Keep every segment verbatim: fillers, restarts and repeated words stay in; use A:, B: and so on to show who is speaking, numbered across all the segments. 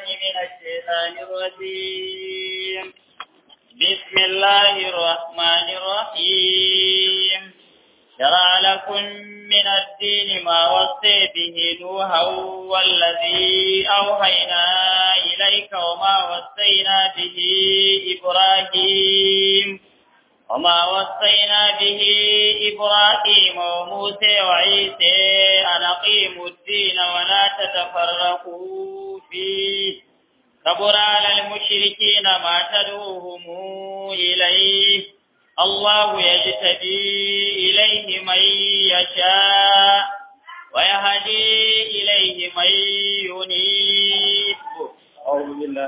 A: من الشيطان الرجيم بسم الله الرحمن الرحيم شرع لكم من الدين ما وصي به نوحا والذي أوحينا إليك وما وصينا به إبراهيم وما وصينا به إبراهيم وموسى وعيسى أن أقيموا الدين ولا تتفرقوا فيه كبر على المشركين ما تدعوهم إليه الله يجتبي إليه من يشاء ويهدي إليه من ينيب.
B: أعوذ بالله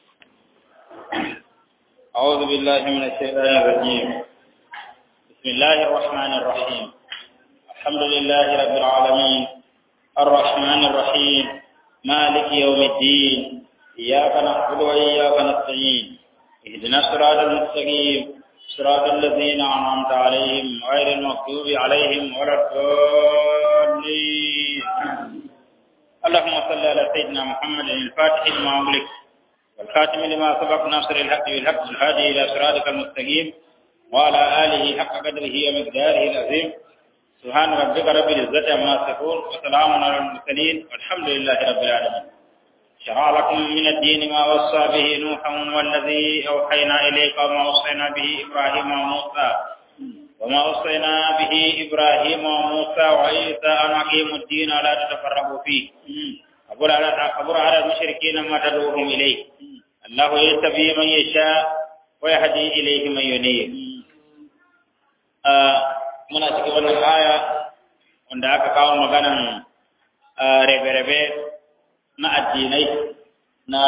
B: أعوذ بالله من الشيطان الرجيم. بسم الله الرحمن الرحيم. الحمد لله رب العالمين الرحمن الرحيم مالك يوم الدين إياك نعبد وإياك نستعين اهدنا الصراط المستقيم صراط الذين أنعمت عليهم غير المغضوب عليهم ولا الضالين. اللهم صل على سيدنا محمد الفاتح لما أغلق والخاتم لما سبق ناصر الحق بالحق الهادي إلى صراطك المستقيم وعلى آله حق قدره ومقداره العظيم. سبحان ربك رب العزة عما يصفون وسلام على المرسلين والحمد لله رب العالمين. شرع لكم من الدين ما وصى به نوحا والذي أوحينا إليك وما وصينا به إبراهيم وموسى وما وصينا به إبراهيم وموسى وعيسى أن أقيموا الدين ولا تتفرقوا فيه كبر على المشركين ما تدعوهم إليه الله يجتبي من يشاء ويهدي إليه من ينيب. muna cikin wannan aya wanda aka kawo maganan rabe-rabe na addinai na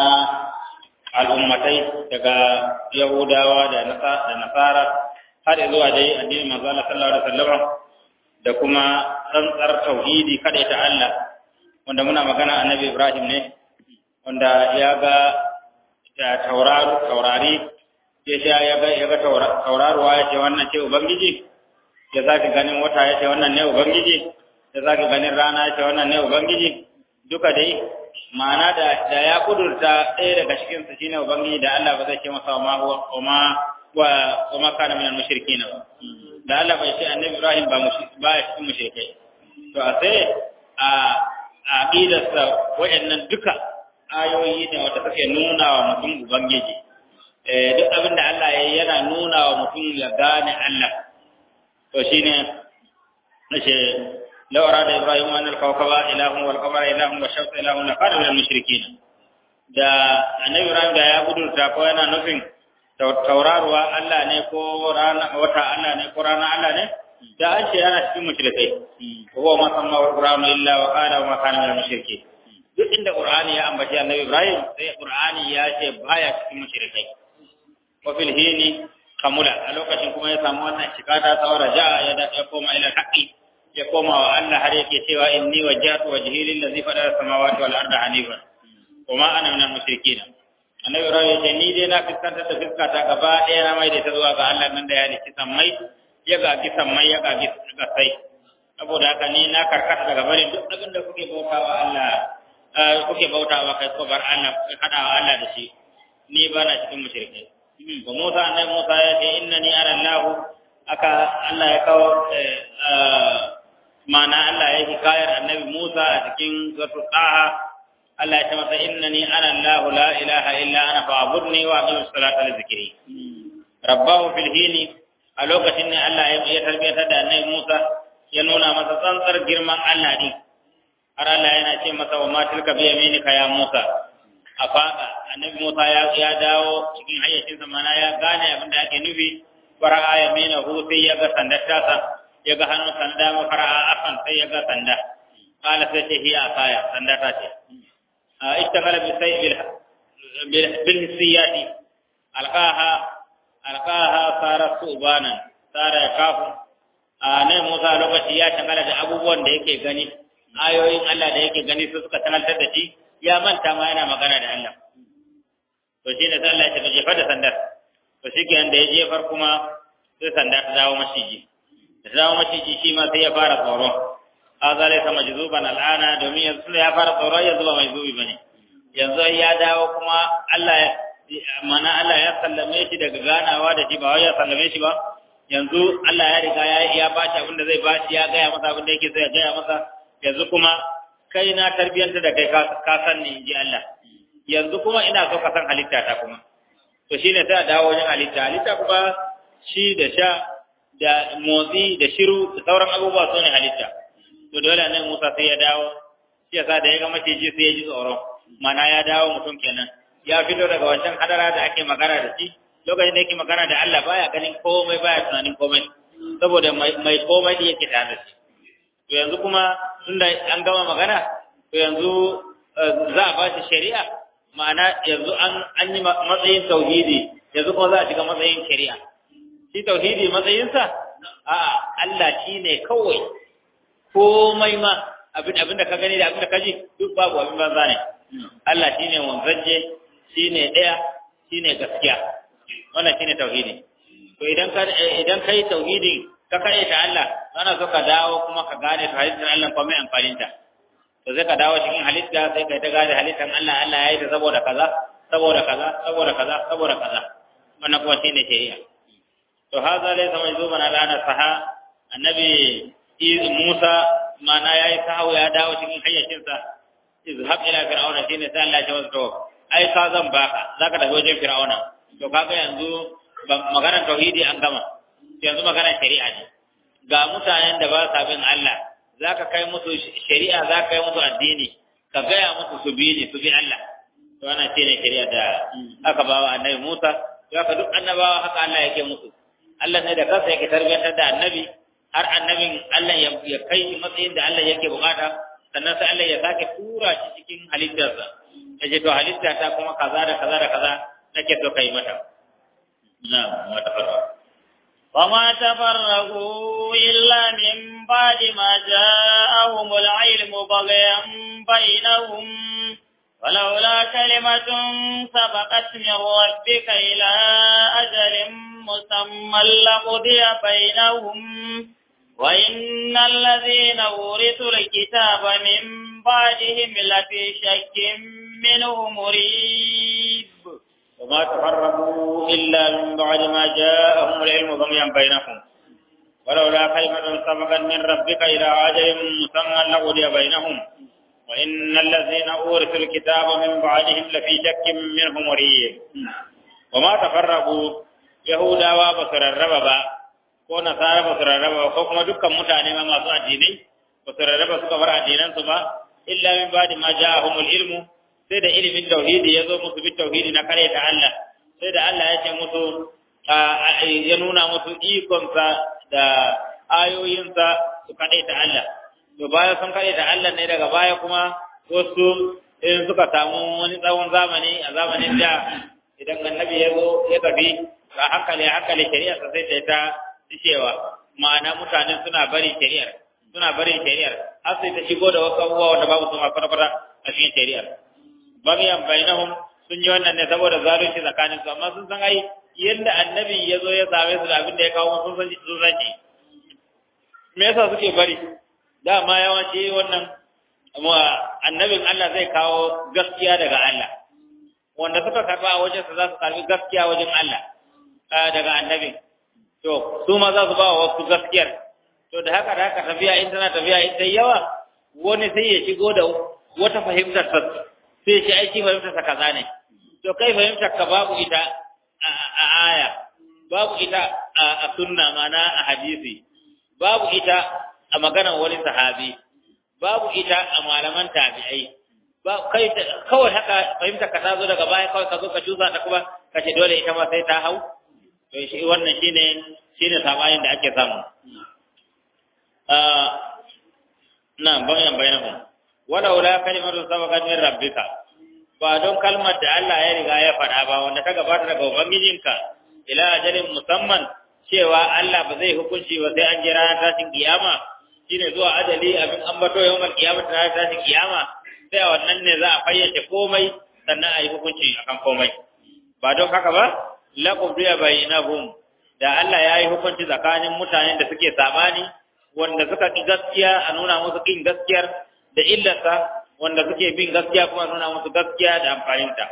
B: al'ummatai daga Yahudawa da Nasara har zuwa dai addinin manzo Allah sallallahu alaihi wasallam da kuma tsantsar tauhidi kada ta Allah wanda muna magana annabi Ibrahim ne wanda ya ga tauraro taurari ya ya ga ya ga tauraruwa ya ce wannan ce ubangiji, ya zaki ganin wata ya ce wannan ne ubangiji, ya zaki ganin rana ya ce wannan ne ubangiji. Duka dai ma'ana da da ya kudurta ɗaya daga cikin su shine ubangiji da Allah ba zai ce masa ma huwa kuma wa kuma kana minal mushrikin ba. Da Allah bai ce annabi Ibrahim ba mushrik ba ya cikin mushrikai. To a sai a aqidarsa wayannan duka ayoyi ne wanda suke nuna wa mutum ubangiji. Eh duk abin da Allah yayi yana nuna wa mutum ya gane Allah. To shine nace law arada Ibrahim an al-kawkaba ilahun wal qamara ilahun wa shamsu ilahun la kana minal mushrikin. Da annabi Ibrahim da ya gudurta ko yana nufin tauraruwa Allah ne ko rana wata Allah ne ko rana Allah ne, da an ce yana cikin mushrikai. Ko ma samma al-Qur'anu illa wa qala wa ma kana minal mushrikin. Duk inda Qur'ani ya ambaci annabi Ibrahim sai Qur'ani ya ce baya cikin mushrikai. Wa fil hini kamula a lokacin kuma ya samu wannan shikata tsawara ja ya da ya koma ila haqqi ya koma wa Allah har yake cewa inni wajjahtu wajhi lillazi fatara samawati wal arda hanifan kuma ana minal mushrikeen. Annabi Ibrahim ya ce ni dai na fiskanta ta fiskata gaba ɗaya na mai da ta zuwa ga Allah nan da ya halicci sammai ya gagi sammai ya gagi kasai. Saboda haka ni na karkata daga barin duk abin da kuke bautawa Allah kuke bautawa kai ko bar Allah hada wa Allah da shi, ni ba na cikin mushrikai. Ba Musa annabi Musa ya ce innani ara Allah aka Allah ya kawo mana Allah ya hikayar annabi Musa a cikin suratul Taha. Allah ya ce masa innani ana Allah la ilaha illa ana fa'budni wa aqim as-salata li dhikri. Rabbahu fil hini a lokacin ne Allah ya tarbiyatar da annabi Musa ya nuna masa tsantsar girman Allah din. Har Allah yana ce masa wa ma tilka bi yaminika ya Musa. A faɗa annabi Musa ya ya dawo cikin hayyacinsa, mana ya gane abin da ake nufi. Fara'a ya mena hu sai ya ga sandar tasa, ya ga hannun sanda ma fara'a afan sai ya ga sanda. Kala sai ce hiya asaya, sanda ta ce. Istakala bi sai bil bil hissiyati alqaha alqaha sara subanan sara ya kafu. Annabi Musa lokaci ya shagala da abubuwan da yake gani, ayoyin Allah da yake gani su suka tanaltar da shi. Ya manta ma yana magana da Allah. To shi ne sai Allah ya tafi jefa da sandar. To shi ke da ya jefar kuma sai sanda ta dawo maciji. Da ta dawo maciji shi ma sai ya fara tsoro. هذا ليس مجذوبا الآن دومي يزول يا فار طورا يزول ما يزوي بني yanzu ya dawo kuma Allah mana Allah ya sallame shi daga ganawa da shi ba wai ya sallame shi ba yanzu Allah ya riga ya ya bashi abin da zai bashi ya gaya masa abin da yake so ya gaya masa yanzu kuma kai na tarbiyanta da kai ka san ni inji Allah yanzu kuma ina so ka san halitta ta kuma to shine sai a dawo wajen halitta halitta kuma shi da sha da motsi da shiru da sauran abubuwa su ne halitta to dole ne Musa sai ya dawo shi yasa da ya ga maciji sai ya ji tsoro mana ya dawo mutum kenan ya fito daga wancan hadara da ake magana da shi lokacin da yake magana da Allah baya ganin komai baya tunanin komai saboda mai komai da yake tare da shi to yanzu kuma tunda an gama magana to yanzu za a ba shi shari'a ma'ana yanzu an an yi matsayin tauhidi yanzu kuma za a shiga matsayin shari'a shi tauhidi matsayinsa a Allah shine kawai komai ma abin abin da ka gani da abin da ka ji duk babu abin banza ne Allah shine wanzaje shine daya shine gaskiya wannan shine tauhidi to idan ka idan kai tauhidi ka kai ta Allah ana so ka dawo kuma ka gane halittar Allah kuma mai amfanin ta to sai ka dawo cikin halitta sai ka ta gane halittar Allah Allah yayi ta saboda kaza saboda kaza saboda kaza saboda kaza wannan kuma shine shari'a to haza laysa majzuban ala nasaha annabi Musa mana yayi sahawa ya dawo cikin hayyacinsa izhab ila fir'auna shine sai Allah ya wato ai ka zan baka zaka tafi wajen fir'auna to kaga yanzu maganar tauhidi an gama yanzu maganar shari'a ne ga mutanen da ba sa bin Allah zaka kai musu shari'a zaka kai musu addini ka gaya musu su bi ne su bi Allah to wannan shine shari'a da aka bawa annabi Musa zaka duk annabawa haka Allah yake musu Allah ne da kansa yake tarbiyantar da annabi har annabin Allah ya kai matsayin da Allah yake bukata sannan sai Allah ya sake tura shi cikin halittarsa yace to halitta ta kuma kaza da kaza da kaza nake so kai mata na'am wa tafarra
A: وما تفرقوا إلا من بعد ما جاءهم العلم بغيا بينهم ولولا كلمة سبقت من ربك إلى أجل مسمى لقضي بينهم وإن الذين أورثوا الكتاب من بعدهم لفي شك منه مريب
B: وما تفرقوا إلا من بعد ما جاءهم العلم بغيا بينهم ولولا كلمة سبقت من ربك إلى أجل مسمى لقضي بينهم وإن الذين أورثوا الكتاب من بعدهم لفي شك منه مريب وما تفرقوا يهودا وبصر الربا ko nasara ba su rarraba ko kuma dukkan mutane ma masu addinai ba su rarraba suka bar addinan su ba illa min ba'di ma ja'ahumul ilmu sai da ilimin tauhidi ya zo musu bi tauhidi na kare ta Allah sai da Allah ya ce musu ya nuna musu ikonsa da ayoyinsa su kare ta Allah to bayan sun kare ta Allah ne daga baya kuma wasu in suka samu wani tsawon zamani a zamanin da idan annabi ya zo ya tafi a hankali hankali shari'a sai ta ta cewa ma'ana mutanen suna bari shari'ar suna bari shari'ar har sai ta shigo da wasu abubuwa wanda babu su ma fara a cikin shari'ar bagiyan bainahum sun yi wannan ne saboda zalunci tsakanin su amma sun san ai yadda annabi ya zo ya same su da abin da ya kawo sun san sun san shi me yasa suke bari dama yawanci wannan annabin Allah zai kawo gaskiya daga Allah wanda suka karba a wajen sa za su karbi gaskiya wajen Allah daga annabin to su ma za su ba wa wasu gaskiyar to da haka da haka tafiya in tana tafiya in ta yawa wani sai ya shigo da wata fahimtar sa sai shi aiki fahimtar sa kaza ne to kai fahimtar ka babu ita a aya babu ita a sunna mana a hadisi babu ita a maganar wani sahabi babu ita a malaman tabi'ai ba kai kawai haka fahimtar ka ta zo daga baya kawai ka zo ka juza ta kuma ka ce dole ita ma sai ta hau to shi wannan shine shine sabayin da ake samu ah na bayan bayanahum wala wala kalimatu sabaqat min rabbika ba don kalmar da Allah ya riga ya faɗa ba wanda ta gabata daga ubangijinka ila ajalin musamman cewa Allah ba zai hukunci ba sai an jira tashin kiyama shine zuwa ajali abin ambato yawan kiyama ta tashin kiyama sai wannan ne za a fayyace komai sannan a yi hukunci akan komai ba don haka ba laqudiya bainahum da Allah ya yi hukunci tsakanin mutanen da suke sabani wanda suka ki gaskiya a nuna musu kin gaskiyar da illarsa wanda suke bin gaskiya kuma nuna musu gaskiya da amfaninta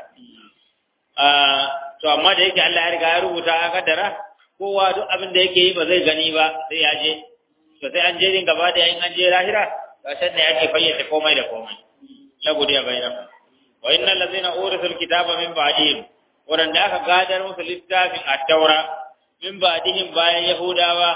B: to amma da yake Allah ya riga ya rubuta a kaddara kowa duk abin da yake yi ba zai gani ba sai ya je to sai an je din gaba da yayin an je lahira kashin ne ake fayyace komai da komai la godiya bayyana wa innal ladzina urisul kitaba min ba'dihim wanda aka gadar musu littafin at-taura min ba'dihim bayan yahudawa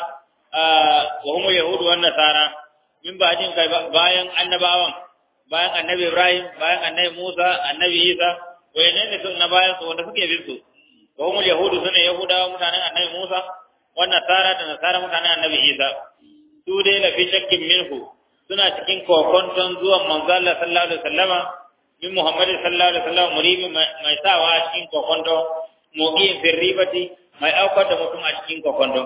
B: wa hum yahudu wan nasara min ba'dihim bayan annabawan bayan annabi Ibrahim bayan annabi Musa annabi Isa wayanne ne sun na bayan su wanda suke bin su wa hum yahudu sune yahudawa mutanen annabi Musa wan nasara da nasara mutanen annabi Isa su dai la fi shakkin minhu suna cikin kokonton zuwan manzo Allah sallallahu alaihi wasallama min Muhammad sallallahu alaihi wasallam muribi mai sawa a cikin kokonto muqiyin firribati mai aukar da mutum a cikin kokonto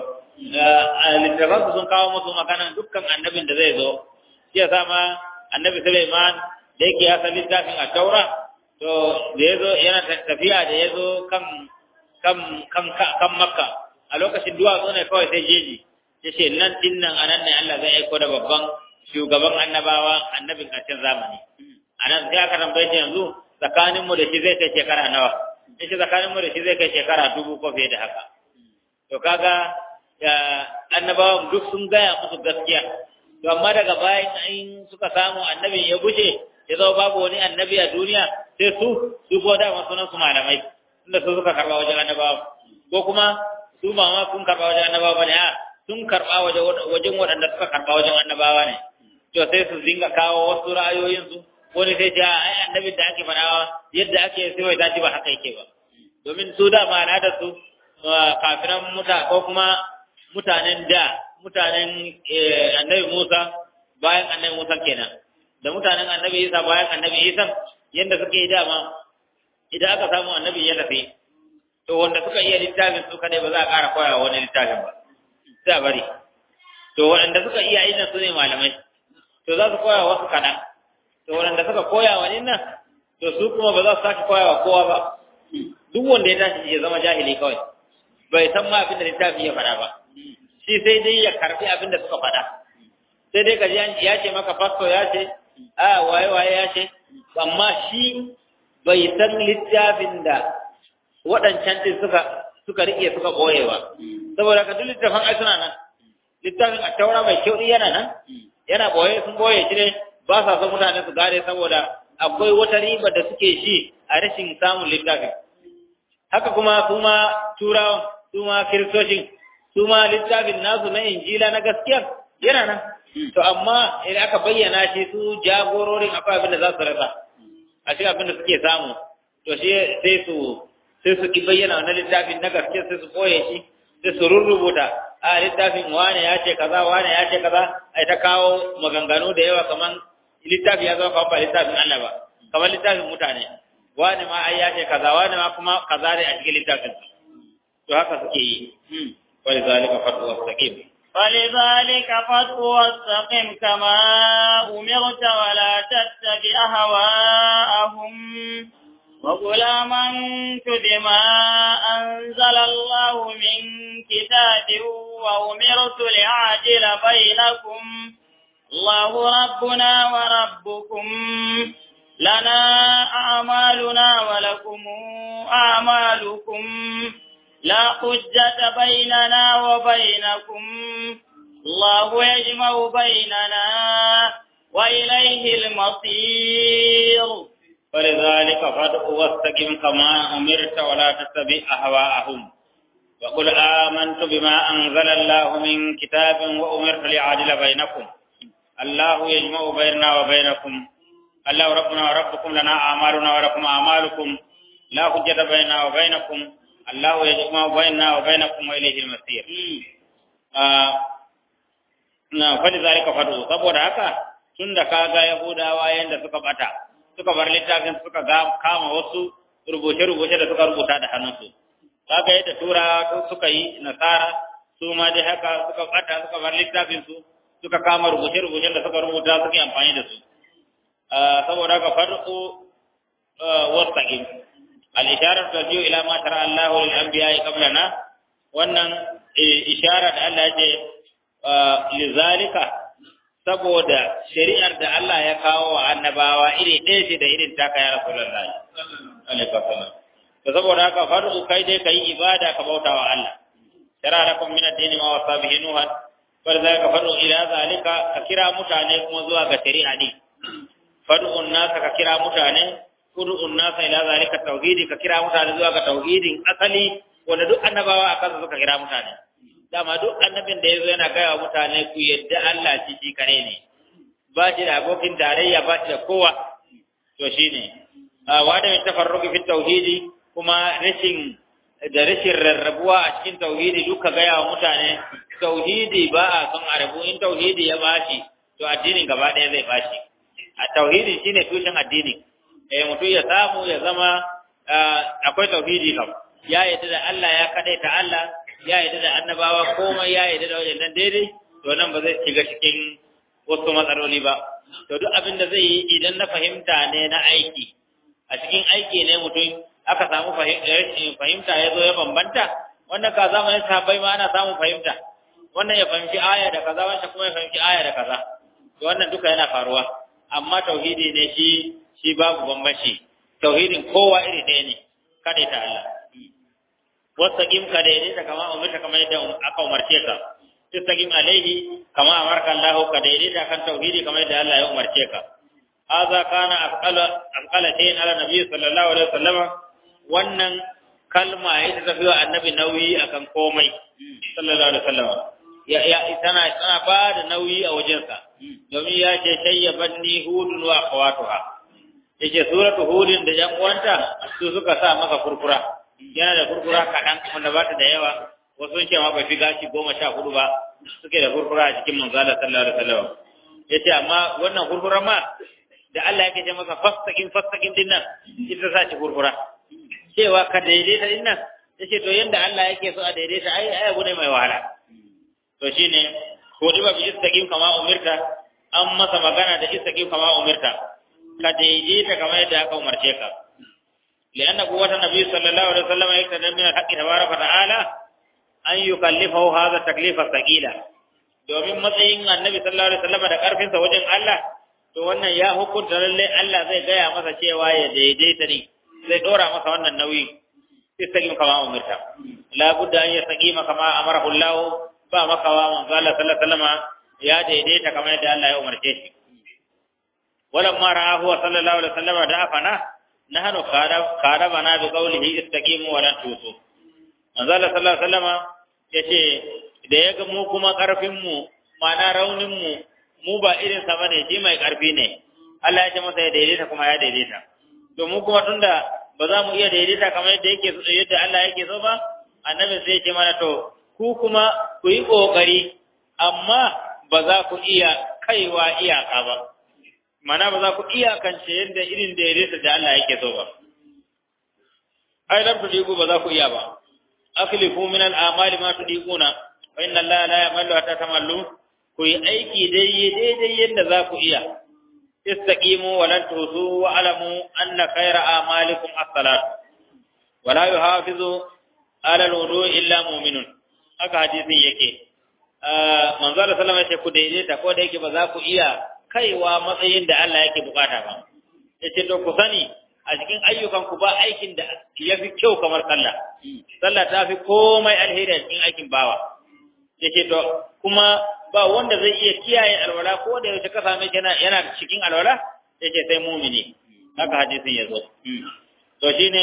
B: littafan sun kawo musu magana dukkan annabin da zai zo shi yasa ma annabi Sulaiman da yake ya san littafin a Taura to da yazo yana tafiya da yazo kan kan kan kan Makka a lokacin duwatsu ne kawai sai jeji yace nan dinnan anan ne Allah zai aika da babban shugaban annabawa annabin ƙarshen zamani anan sai aka tambaye shi yanzu tsakanin mu da shi zai kai shekara nawa yace tsakanin mu da shi zai kai shekara dubu ko fiye da haka to kaga annabawan duk sun gaya musu gaskiya to amma daga bayan in suka samu annabi ya guje ya zo babu wani annabi a duniya sai su su ko da masu nan su malamai tunda su suka karba wajen annabawa ko kuma su ba ma sun karba wajen annabawa bane a sun karba wajen wajen waɗanda suka karba wajen annabawa ne to sai su dinga kawo wasu ra'ayoyin su wani sai ce ai annabin da ake fadawa yadda ake sai wai dace ba haka yake ba domin su da ma da su kafiran muta ko kuma mutanen da mutanen annabi Musa bayan annabi Musa kenan da mutanen annabi Isa bayan annabi Isa yanda suke yi dama idan aka samu annabi ya tafi to wanda suka iya littafin su kadai ba za a ƙara koya wani littafin ba sai a bari to wanda suka iya ina su ne malamai to za su koya wasu kaɗan to wanda suka koya wani nan to su kuma ba za su sake koya wa kowa ba duk wanda ya tashi ya zama jahili kawai bai san ma abin da littafi ya faɗa ba shi sai dai ya karbi abin da suka faɗa sai dai kaji ya ce maka fasto ya ce a waye waye ya ce amma shi bai san littafin da waɗancan din suka suka rike suka ɓoye ba saboda ka duk littafin ai suna nan littafin a taura mai kyau yana nan yana ɓoye sun ɓoye shi ne ba sa son mutane su gare saboda akwai wata riba da suke shi a rashin samun littafin haka kuma su ma turawan su ma kiristocin su ma littafin nasu na injila na gaskiya yana nan to amma idan aka bayyana shi su jagororin akwai abin da za su rasa a cikin abin da suke samu to shi sai su sai su ki bayyana wannan littafin na gaskiya sai su koye shi sai su rurrubuta a littafin wane ya ce kaza wane ya ce kaza ai ta kawo maganganu da yawa kaman littafi ya zama kamar ba littafin Allah ba kamar littafin mutane wane ma ai ya ce kaza wane ma kuma kaza ne a cikin littafin to haka suke yi ولذلك فادع واستقم
A: ولذلك فادع واستقم كما أمرت ولا تتبع أهواءهم وقل آمنت بما أنزل الله من كتاب وأمرت لأعدل بينكم الله ربنا وربكم لنا أعمالنا ولكم أعمالكم لا حجة بيننا وبينكم الله يجمع بيننا وإليه المصير
B: فلذلك فادع واستقم كما أمرت ولا تتبع أهواءهم وقل آمنت بما أنزل الله من كتاب وأمرت لأعدل بينكم الله يجمع بيننا وبينكم الله ربنا وربكم لنا أعمالنا ولكم أعمالكم لا حجة بيننا وبينكم الله يجمع بيننا وبينكم وإليه المصير na fadi zalika fadu saboda haka tunda kaga yahudawa yanda suka bata suka bar littafin suka ga kama wasu rubuce rubuce da suka rubuta da hannunsu kaga yadda tura suka yi nasara su ma dai haka suka bata suka bar littafin su suka kama rubuce rubuce da suka rubuta suka yi amfani da su saboda haka fadu wasaqim al-isharar tajiu ila ma tara Allahu lil anbiya'i qablana wannan isharar da Allah ya ce lizalika saboda shari'ar da Allah ya kawo wa annabawa iri ɗaya ce da irin taka ya Rasulullahi alaihi wasallam to saboda haka farzu kai dai kai ibada ka bauta wa Allah shara lakum min ad-din ma wasa bihi nuhan farza ka farzu ila zalika ka kira mutane kuma zuwa ga shari'a ne farzu nas ka kira mutane ud'un nas ila zalika tauhidi ka kira mutane zuwa ga tauhidin asali wanda duk annabawa akan suka kira mutane dama duk annabin da yazo yana gaya wa mutane ku yadda Allah shi shi kare ne ba shi da abokin tarayya ba shi da kowa to shine wa da min tafarruqi fi tauhidi kuma rashin da rashin rarrabuwa a cikin tauhidi duka gaya wa mutane tauhidi ba a son arabu in tauhidi ya bashi to addinin gaba ɗaya zai bashi a tauhidi shine tushen addini eh mutum ya samu ya zama akwai tauhidi kam ya yadda da Allah ya kadaita Allah ya yadda da annabawa komai ya yadda da wajen daidai to nan ba zai shiga cikin wasu matsaloli ba to duk abin da zai yi idan na fahimta ne na aiki a cikin aiki ne mutum aka samu fahimta ya zo ya bambanta wannan ka zamanin sahabbai ma ana samun fahimta wannan ya fahimci aya da kaza wannan kuma ya fahimci aya da kaza to wannan duka yana faruwa amma tauhidi ne shi shi babu bambanci tauhidin kowa iri ɗaya ne kada ta Allah wastaqim ka daidaita kama umarta kamar yadda aka umarce ka istaqim alaihi kama amarka Allah ka daidaita kan tauhidi kamar yadda Allah ya umarce ka hadha kana asqala asqala shay'in ala nabi sallallahu alaihi wasallam wannan kalma ita ta biyo annabi nauyi akan komai sallallahu alaihi wasallam ya ya tana tana ba da nauyi a wajensa domin ya ce shayyabanni hudun wa akhawatuha yace suratu hudin da yan uwanta su suka sa maka furfura yana da furfura kaɗan wanda ba ta da yawa wasu sun ce ma bai fi gashi goma sha hudu ba suke da furfura a cikin manzala sallallahu alaihi wasallam yace amma wannan furfura ma da Allah yake ce maka fastaqim fastaqim din nan ita sa ci furfura cewa ka daidaita din nan yace to yanda Allah yake so a daidaita ai ai abu ne mai wahala to shine hudiba bi istaqim kama umirta an masa magana da istaqim kama umirta ka daidaita kamar yadda aka umarce ka لأن قوة النبي صلى الله عليه وسلم يقتضي من الحق تبارك وتعالى أن يكلفه هذا التكليف الثقيل domin matsayin annabi sallallahu alaihi wasallam da karfin sa wajen Allah to wannan ya hukunta lalle Allah zai gaya masa cewa ya daidaita ne zai dora masa wannan nauyi istaqim kama umirta la budda an yastaqima kama amarahu Allah ba makawa manzo Allah sallallahu alaihi wasallam ya daidaita kamar yadda Allah ya umarce shi walamma ra'ahu sallallahu alaihi wasallam da afana nahnu qarabana bi qawlihi istaqimu wa la tusu manzo Allah sallallahu alaihi wasallam yace da yaga mu kuma karfin mu mana raunin mu mu ba irin sa bane shi mai karfi ne Allah ya ce masa ya daidaita kuma ya daidaita to mu kuma tunda ba za mu iya daidaita kamar yadda yake yadda Allah yake so ba annabi sai ya ce mana to ku kuma ku yi kokari amma ba za ku iya kaiwa iyaka ba mana ba za ku iyakance yadda irin da yare da Allah yake so ba ai lam tudiku ba za ku iya ba akhlifu min al-a'mali ma tudiquna fa inna Allah la ya'malu hatta tamallu ku yi aiki daidai daidai yadda za ku iya istaqimu wa lan tusu wa alamu anna khayra a'malikum as-salat wa la yuhafizu ala al-wudu illa mu'minun haka hadisin yake manzo Allah sallallahu alaihi wasallam ya ce ku daidaita ko da yake ba za ku iya kaiwa matsayin da Allah yake bukata ba yace to ku sani a cikin ayyukan ku ba aikin da yafi kyau kamar sallah sallah ta fi komai alheri a cikin aikin bawa yace to kuma ba wanda zai iya kiyaye alwala ko da yaushe ka same yana yana cikin alwala yace sai mu'mini haka hadisin yazo to shine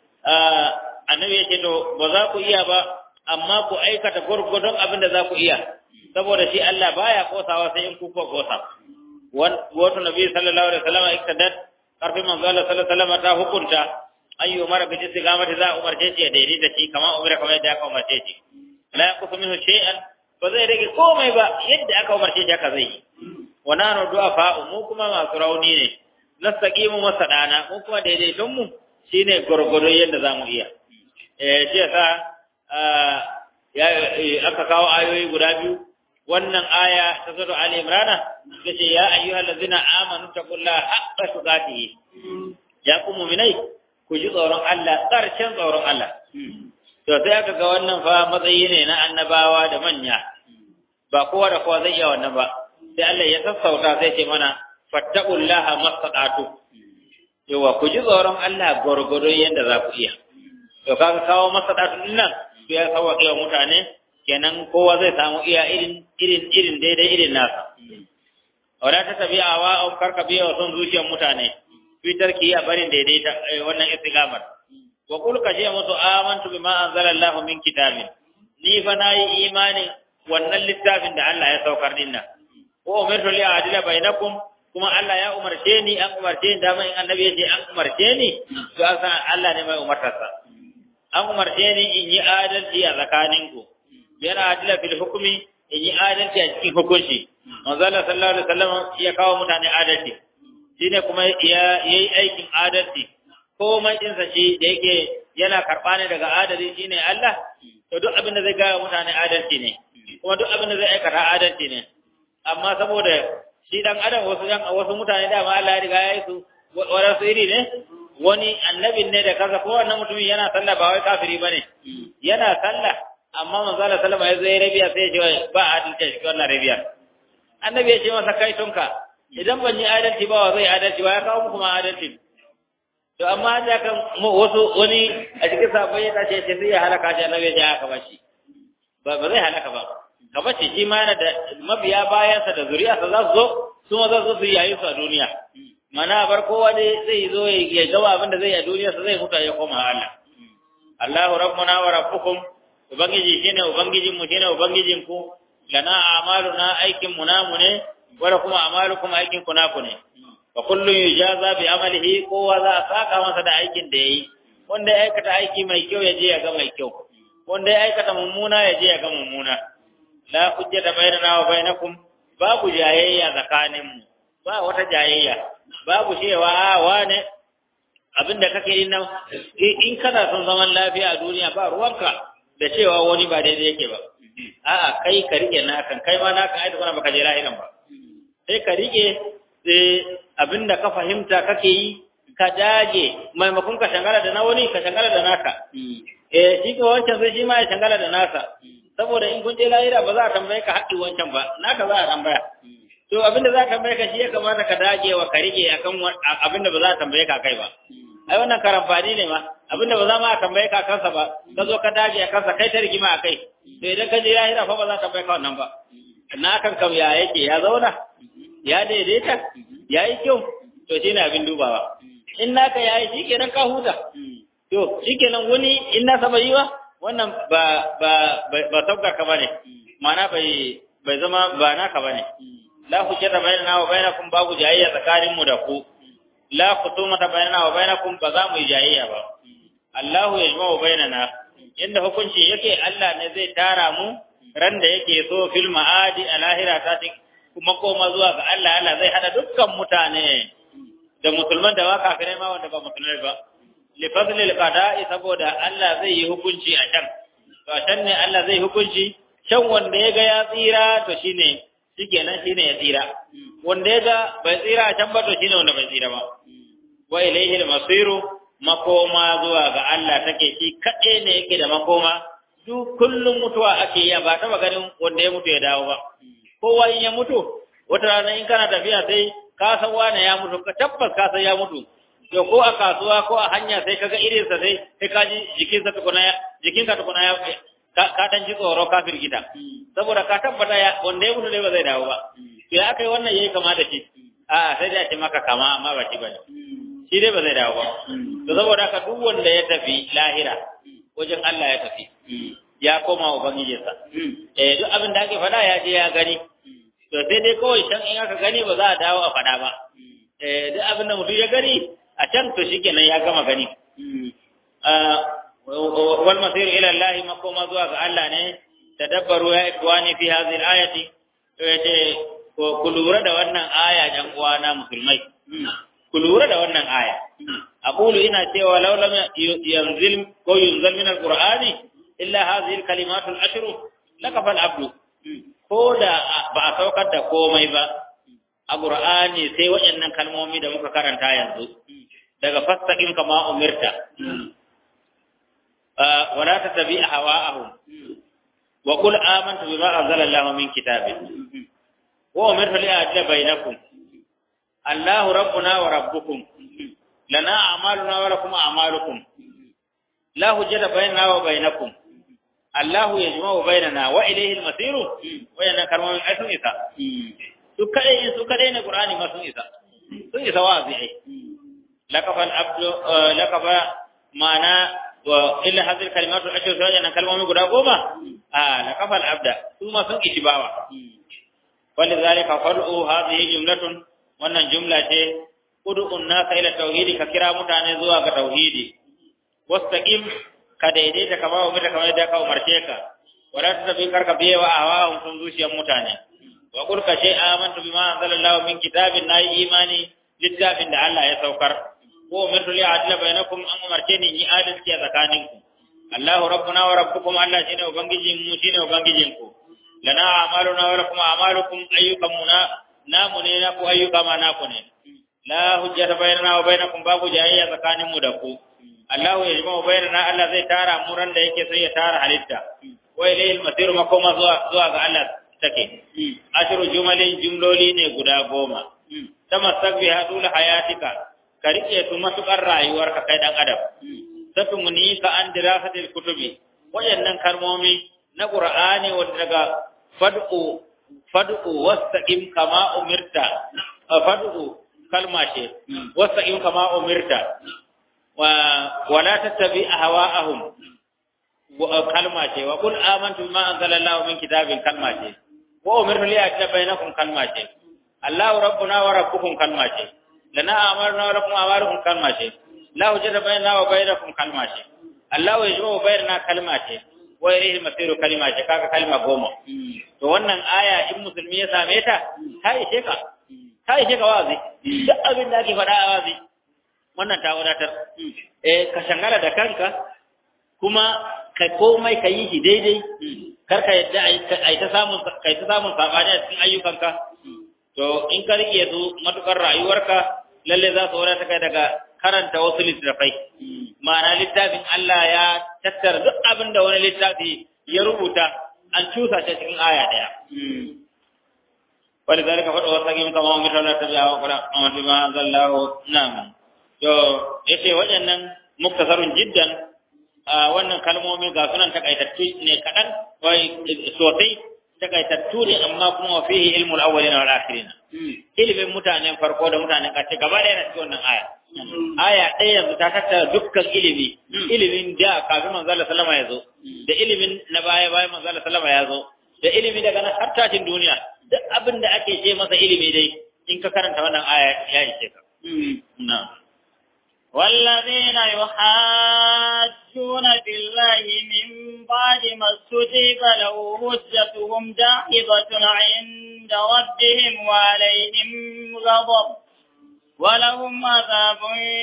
B: annabi yace to ba za ku iya ba amma ku aikata gurgurdon abin da za ku iya saboda shi Allah baya kosawa sai in ku ko kosa wato nabi sallallahu alaihi wasallam iktadat karfi manzo Allah sallallahu alaihi wasallam ta hukunta ayyu mara bi istiqamati za umarce shi da daidai da shi kama umira kamar yadda aka umarce shi la yaqutu minhu shay'an ba zai rage komai ba yadda aka umarce shi haka zai wa nanu du'afa mu kuma masu rauni ne nastaqimu masadana mu kuma daidaiton mu shine gurgudo yadda zamu iya eh shi yasa ya aka kawo ayoyi guda biyu wannan aya ta sura Ali Imran tace ya ayyuhallazina amanu taqullaha haqqa tuqatih ya ku mu'minai ku ji tsoron Allah karshen tsoron Allah to sai aka ga wannan fa matsayi ne na annabawa da manya ba kowa da kowa zai iya wannan ba sai Allah ya sassauta sai ce mana fattaqullaha mastata'tu yawa ku ji tsoron Allah gurgurdo yanda za ku iya to kaga kawo mastata'tu din nan ya sauke wa mutane kenan kowa zai samu iya irin irin irin daidai irin nasa wala ta tabi'a wa au karka biya wa son zuciyar mutane fitar ki a barin daidai ta wannan istiqamar wa qul ka je musu amantu bima anzala Allahu min kitabin ni fa nayi imani wannan littafin da Allah ya saukar dinnan wa umirtu li a'dila bainakum kuma Allah ya umarce ni an umarce ni da mai annabi yace an umarce ni to asa Allah ne mai umartarsa an umarce ni in yi adalci a tsakaninku yana adila fil hukmi in yi adalci a cikin hukunci manzo Allah sallallahu alaihi wasallam ya kawo mutane adalci shine kuma ya yayi aikin adalci komai din sa shi da yake yana karba ne daga adalci shine Allah to duk abin da zai ga mutane adalci ne kuma duk abin da zai aikata adalci ne amma saboda shi dan adam wasu yan wasu mutane da ma Allah ya riga ya yi su wadansu iri ne wani annabin ne da kaza ko wannan mutumin yana sallah ba wai kafiri bane yana sallah amma manzo Allah sallama ya zai rabiya sai ya ce ba adalci shi wannan rabiya annabi ya ce masa kai tunka idan ban yi adalci ba wa zai adalci ba ya kawo muku ma adalci to amma da kan wasu wani a cikin sabai ya ce sai ya halaka shi annabi ya ce haka ba shi ba ba zai halaka ba ka bace shi ma yana da mabiya bayansa da zuriyarsa za su zo su ma za su yi yayi su a duniya mana bar kowa ne zai zo ya gawa abin da zai yi a duniyarsa zai mutu ya koma Allah Allahu rabbuna wa rabbukum ubangiji shine ubangijin mu shine ubangijin ku lana a'maluna aikin mu namu ne wala kuma amalukum aikin ku naku ne wa kullu yujaza bi amalihi kowa za a saka masa da aikin da yayi wanda ya aikata aiki mai kyau ya je ya ga mai kyau wanda ya aikata mummuna ya je ya ga mummuna la hujjata bainana wa bainakum babu jayayya tsakaninmu ba wata jayayya babu cewa a wane abinda kake yin nan in kana son zaman lafiya a duniya ba ruwanka da cewa wani ba daidai yake ba a'a kai ka rike nakan kai ma naka ai kuma baka je lahiran ba sai ka rike sai abinda ka fahimta kake yi ka dage maimakon ka shangala da na wani ka shangala da naka eh shi ko wancan sai shi ma ya shangala da nasa saboda in kun je lahira ba za a tambaye ka haƙƙi wancan ba naka za a tambaya to abinda za ka tambaye ka shi ya kamata ka dage wa ka rike akan abinda ba za a tambaye ka kai ba ai wannan karambani ne ma abinda ba za ma a tambaye ka kansa ba ka zo ka dage a kansa kai ta rigima a kai to idan ka je lahira fa ba za a tambaye ka wannan ba na kan kam ya yake ya zauna ya daidaita ya yi kyau to shine abin dubawa in naka ya yi shikenan ka huta to shikenan wani in na saba yi wa wannan ba ba ba sauka ka bane mana bai bai zama ba naka bane la hujjata bainana wa bainakum babu jayayya tsakanin mu da ku la khusumata bainana wa bainakum ba za mu yi jayayya ba Allahu yajma'u bainana inda hukunci yake Allah ne zai tara mu ran da yake so fil ma'adi alahira ta kuma koma zuwa ga Allah Allah zai hada dukkan mutane da musulman da wa kafirai ma wanda ba musulmai ba li fadlil qada'i saboda Allah zai yi hukunci a can to a can ne Allah zai hukunci can wanda ya ga ya tsira to shine shikenan shine ya tsira wanda ya ga bai tsira a can ba to shine wanda bai tsira ba wa ilayhi al-masiru makoma zuwa ga Allah take shi kade ne yake da makoma duk kullum mutuwa ake yi ba ta ganin wanda ya mutu ya dawo ba kowa in ya mutu wata rana in kana tafiya sai ka san wani ya mutu ka tabbas ka san ya mutu to ko a kasuwa ko a hanya sai kaga irin sa sai sai ka ji jikin sa tukuna jikin ka tukuna ya ka ka dan ji tsoro ka firgita saboda ka tabbata ya wanda ya mutu ne ba zai dawo ba to ya akai wannan yayi kama da shi a sai da ce maka kama amma ba shi bane shi dai ba zai dawo ba to saboda ka duk wanda ya tafi lahira wajen Allah ya tafi ya koma ubangijinsa eh duk abin da ake fada ya je ya gani to sai dai kawai can in aka gani ba za a dawo a fada ba eh duk abin da mutum ya gani a can to shikenan ya gama gani wal masir ila Allah makoma zuwa ga Allah ne tadabbaru ya ikwani fi hadhihi al-ayati to yace ku lura da wannan aya dan uwana musulmai ku lura da wannan aya aqulu ina cewa law lam yanzil ko yunzal min al-qur'ani illa hadhihi al-kalimatu al-ashru lakafa al-abdu ko da ba a saukar da komai ba a qur'ani sai waɗannan kalmomi da muka karanta yanzu daga fastaqim kama umirta wala tattabi hawa'ahum wa qul amantu bima anzala Allahu min kitabin wa umirtu li a'dila bainakum Allahu rabbuna wa rabbukum lana a'maluna wa lakum a'malukum la hujjata bainana wa bainakum Allahu yajma'u bainana wa ilayhi al-masir wa yana karmamin ai sun isa su kadai su kadai ne Qur'ani ma sun isa sun isa wazi ai laqafal abdu laqafa ma'ana wa illa hadhihi kalimatu ashru sajana kalmomi guda goma ah laqafal abda su ma sun ishibawa walidhalika fad'u hadhihi jumlatun wannan jumla ce ud'un nasa ila tauhidi ka kira mutane zuwa ga tauhidi wastaqim ka daidaita kama wa mita kamar da ka umarce ka wala tabi karka biye wa awahum sun zuciyar mutane wa qul ka shay amantu bima anzalallahu min kitabin nayi imani littafin da Allah ya saukar ko umirtu li adla bainakum an umarce ni yi adalci a tsakaninku Allahu rabbuna wa rabbukum Allah shine ubangijin mu shine ubangijin ku lana a'maluna wa lakum a'malukum ayyukamuna namu ne na ku ayyuka ma na ku ne la hujjata bainana wa bainakum babu jayayya tsakanin mu da ku Allah ya jima bainana Allah zai tara mu ran da yake sai ya tara halitta wa ilayhi al-masir makoma zuwa zuwa ga Allah take ashru jumalin jumloli ne guda goma tamassak bi hadul hayatika ka rike su matukar rayuwarka kai dan adam satumuni ka an dirasatil kutubi wayannan kalmomi na qur'ani wanda daga fad'u fad'u wastaqim kama umirta fad'u kalma ce wastaqim kama umirta wa wala tattabi ahwa'ahum kalma ce wa qul amantu bima anzalallahu min kitabin kalma ce wa umirtu li a'dila bainakum kalma ce Allahu rabbuna wa rabbukum kalma ce lana a'maluna wa lakum a'malukum kalma ce la hujjata bainana wa bainakum kalma ce Allahu yajma'u bainana kalma ce wa ilayhi masiru kalma ce kaga kalma goma to wannan aya in musulmi ya same ta ta ishe ka ta ishe ka wazi duk abin da ake faɗa a wazi wannan ta wadatar eh ka shangala da kanka kuma ka komai ka yi shi daidai kar ka yadda ai ta samun kai ta samun sabani a cikin ayyukanka to in ka rike su matukar rayuwarka lalle za su wadata kai daga karanta wasu littafai ma'ana littafin Allah ya tattara duk abin da wani littafi ya rubuta an cusa shi cikin aya daya ولذلك فدعوا واستقيم كما أمرت ولا تتبع أمر بما أنزل الله نعم to yace waɗannan muktasarun jiddan wannan kalmomi ga sunan takaitattu ne kadan wai sosai takaitattu ne amma kuma wa fihi ilmul awwalin wal akhirin ilimin mutanen farko da mutanen ƙarshe gaba ɗaya na cikin wannan aya aya ɗaya yanzu ta tattara dukkan ilimi ilimin da kafin manzo Allah sallama ya zo da ilimin na baya bayan manzo Allah sallama ya zo da ilimi daga nan har tashin duniya duk abin da ake ce masa ilimi dai in ka karanta wannan aya ya ishe ka na'am
A: والذين يحاجون بالله من بعد ما استجيب له حجتهم داحضة عند ربهم وعليهم غضب ولهم عذاب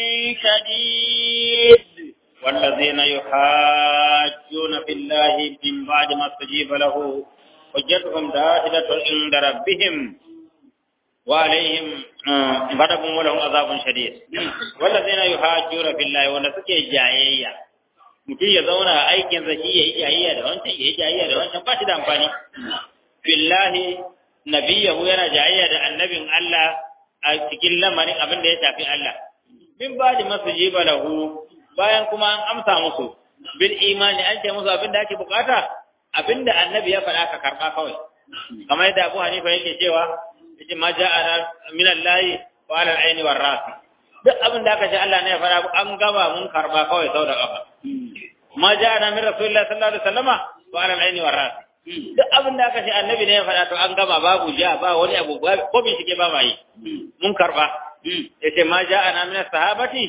A: شديد
B: والذين يحاجون بالله من بعد ما استجيب له حجتهم داحضة عند ربهم وعليهم غضب ولهم عذاب شديد والذين يحاجون في الله wanda suke jayayya mutum ya zauna aikin zaki yayi jayayya da wancan yayi jayayya da wancan ba shi da amfani billahi nabiyahu yana jayayya da annabin Allah a cikin lamarin abin da ya tafi Allah bin badi masujiba lahu bayan kuma an amsa musu bil imani an ce musu abin da ake bukata abinda annabi ya faɗa ka karba kawai kamar yadda Abu Hanifa yake cewa yace ma ja'ana min Allah wa 'ala al-'ayn war ras duk abin da aka ce Allah ne ya fara an gaba mun karba kawai sau da kafa ma ja'ana min Rasulullah sallallahu alaihi wasallama wa 'ala al-'ayn war ras duk abin da aka ce annabi ne ya fara to an gama babu ja ba wani abu ko bin shige ba mai mun karba yace ma ja'ana min sahabati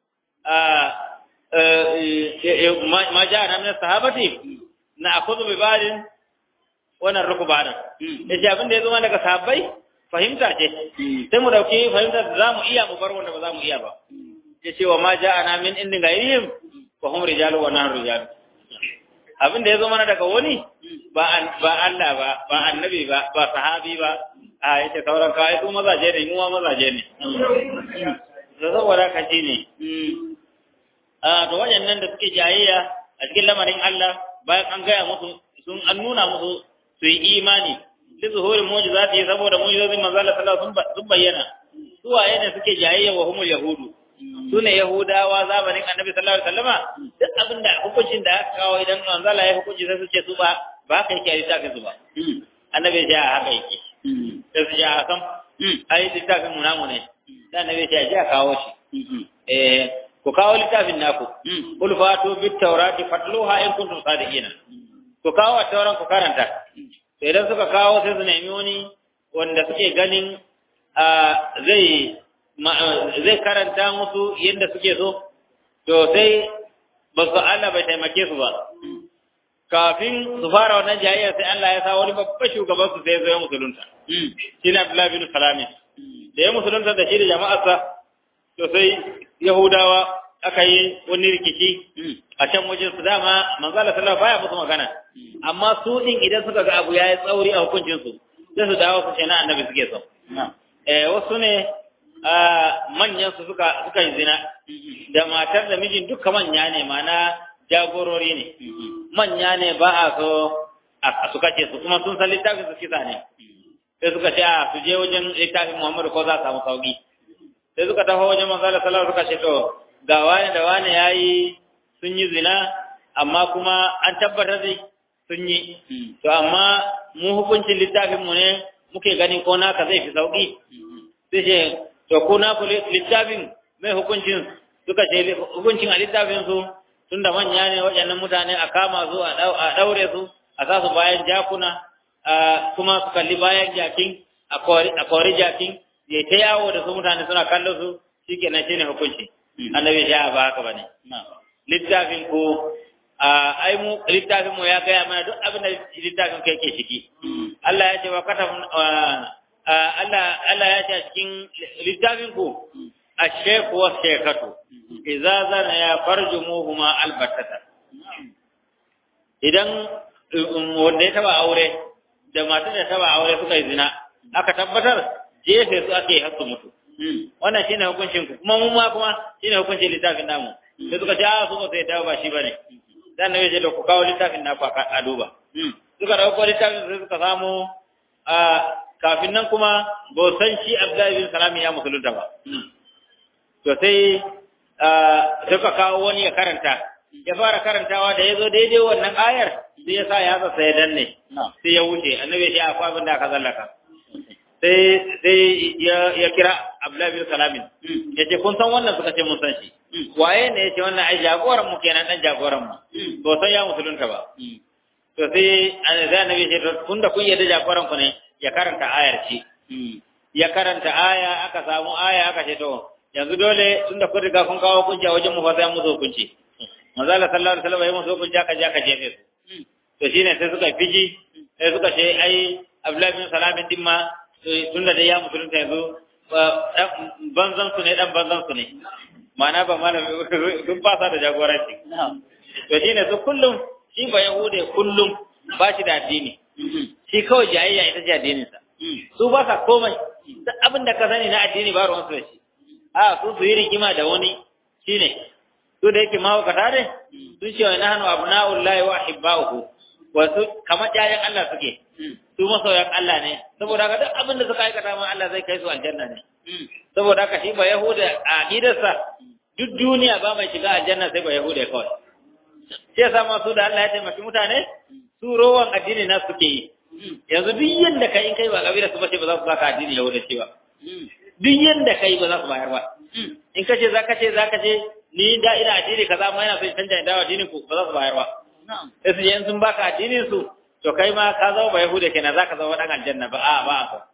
B: ma ja'ana min sahabati na akudu bi badin wannan rukubana yace abin da ya zo mana daga sahabbai fahimta ce sai mu dauki fahimta da zamu iya mu bar wanda ba zamu iya ba yace wa ma ja'ana min indin gairihim wa hum rijalu wa nahnu rijal abin da ya zo mana daga wani ba ba Allah ba ba annabi ba ba sahabi ba a yace sauran kai su mazaje ne mu ma mazaje ne da saboda ka ji ne a to wayannan da suke jayayya a cikin lamarin Allah bayan an gaya musu sun an nuna musu su yi imani li zuhuri mu'jizati saboda mu'jizazin manzo Allah sallallahu alaihi wasallam sun bayyana su waye ne suke jayayya wa humul yahudu sune yahudawa zamanin annabi sallallahu alaihi wasallama duk abinda hukuncin da aka kawo idan manzo Allah ya hukunci sai su ce su ba ba kai ke littafin su ba annabi ya haka yake sai su ya san ai littafin mu namu ne dan annabi ya ji kawo shi eh ku kawo littafin naku kul fatu bit tawrati fatluha in kuntum sadiqina ku kawo tauran ku karanta sai idan suka kawo sai su nemi wani wanda suke ganin zai zai karanta musu yadda suke so to sai ba su Allah bai taimake su ba kafin su fara wannan jayayya sai Allah ya sa wani babban shugaban su sai zo ya musulunta shi ne Abdullah bin Salam da ya musulunta da shi da jama'arsa to sai Yahudawa aka yi wani rikici a can wajen su dama manzo Allah sallallahu baya musu magana amma su din idan suka ga abu yayi tsauri a hukuncin su sai su dawo su ce na annabi suke so eh wasu ne manyan su suka suka yi zina da matar da mijin duka manya ne mana jagorori ne manya ne ba a so a su kace su kuma sun san littafin su kisa ne sai suka ce a su je wajen littafin Muhammadu ko za su samu sauki sai suka tafi wajen manzo Allah sallallahu alaihi wasallam suka ce to ga wani da wani yayi sun yi zina amma kuma an tabbatar da sun yi to amma mu hukuncin littafin mu ne muke ganin ko naka zai fi sauki sai ce to ko na ku littafin mai hukuncin suka ce hukuncin a littafin su tunda manya ne waɗannan mutane a kama su a daure su a sa su bayan jakuna kuma su kalli bayan jakin a kori jakin ya ta yawo da su mutane suna kallon su shikenan shine hukunci annabi ya ba haka bane littafin ko ai mu littafin mu ya gaya mana duk abin da littafin kai ke ciki Allah ya ce wa katab Allah Allah ya ce a cikin littafin ku ash-shaykh wa shaykhatu idza zana ya farjumuhuma albatata idan wanda ya taba aure da matar da taba aure suka yi zina aka tabbatar jefe su ake hasu mutu wannan shine hukuncin ku kuma mu ma kuma shine hukuncin littafin namu sai suka ce a su ba sai dawo ba shi bane dan ne yace da ku kawo littafin naku a duba suka dauko littafin sai suka samu a kafin nan kuma ba san shi Abdullahi bin Salam ya musulunta ba to sai suka kawo wani ya karanta ya fara karantawa da yazo daidai wannan ayar sai ya sa ya zasa ya danne sai ya wuce annabi ya ce akwai abin da aka zallaka sai sai ya kira Abdullah bin Salam ya ce kun san wannan suka ce mun san shi waye ne ya ce wannan ai jagoran mu kenan dan jagoran mu to san ya musulunta ba to sai annabi ya ce kun da kun yarda jagoran ku ne ya karanta ayar ce ya karanta aya aka samu aya aka ce to yanzu dole tunda kun riga kun kawo kunja wajen mu fa sai mu zo kunci manzo Allah sallallahu alaihi wasallam ya mu zo kunja ka ja ka jefe su to shine sai suka fiji sai suka ce ai Abdullah bin Salam din ma tunda da ya musulunta yanzu banzan su ne dan banzan su ne ma'ana ba malami sun fasa da jagoranci to shine su kullum shi ba yahude kullum ba shi da addini shi kawai jayayya ita ce addininsa su ba sa komai duk abin da ka sani na addini ba ruwansu da shi a su su yi rigima da wani shine su da yake mahaukata ne sun ce wa nahnu abna'ullahi wa ahibba'uhu wasu kamar ƴaƴan Allah suke su masoyan Allah ne saboda haka duk abin da suka aikata ma Allah zai kai su aljanna ne saboda haka shi ba yahuda a aqidarsa duk duniya ba mai shiga aljanna sai ba yahuda kawai sai yasa ma su da Allah ya taimaki mutane su rowan addini na suke yi yanzu duk yanda kai in kai ba kabila su bace ba za su baka addini yahuda cewa duk yanda kai ba za su bayar ba in kace zaka ce zaka ce ni da ina addini kaza ma yana son canja dawo addinin ku ba za su bayar ba sai su je in sun baka addinin su to kai ma ka zama ba yahuda kenan zaka zama dan aljanna ba a ba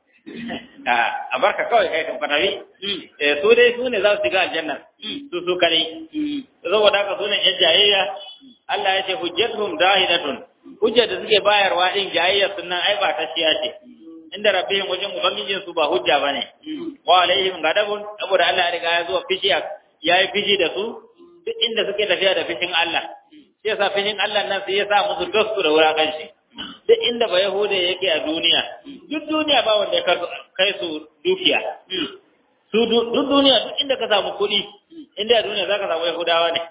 B: a a barka kawai kai kan fatawi eh su dai su ne za su shiga aljanna su su kare saboda haka sunan yan jayayya Allah ya ce hujjatuhum dahidatun hujja da suke bayarwa din jayayya sunan ai ba ta shiya ce inda rabbihim wajen ubangijin su ba hujja bane wa alaihim gadabun saboda Allah ya riga ya zo fishi yayi fishi da su duk inda suke tafiya da fishin Allah sai yasa fishin Allah nan sai ya sa musu dosu da wurakan shi duk inda ba yahuda yake a duniya duk duniya ba wanda ya kai su dukiya su duk duniya duk inda ka samu kuɗi inda a duniya zaka samu yahudawa ne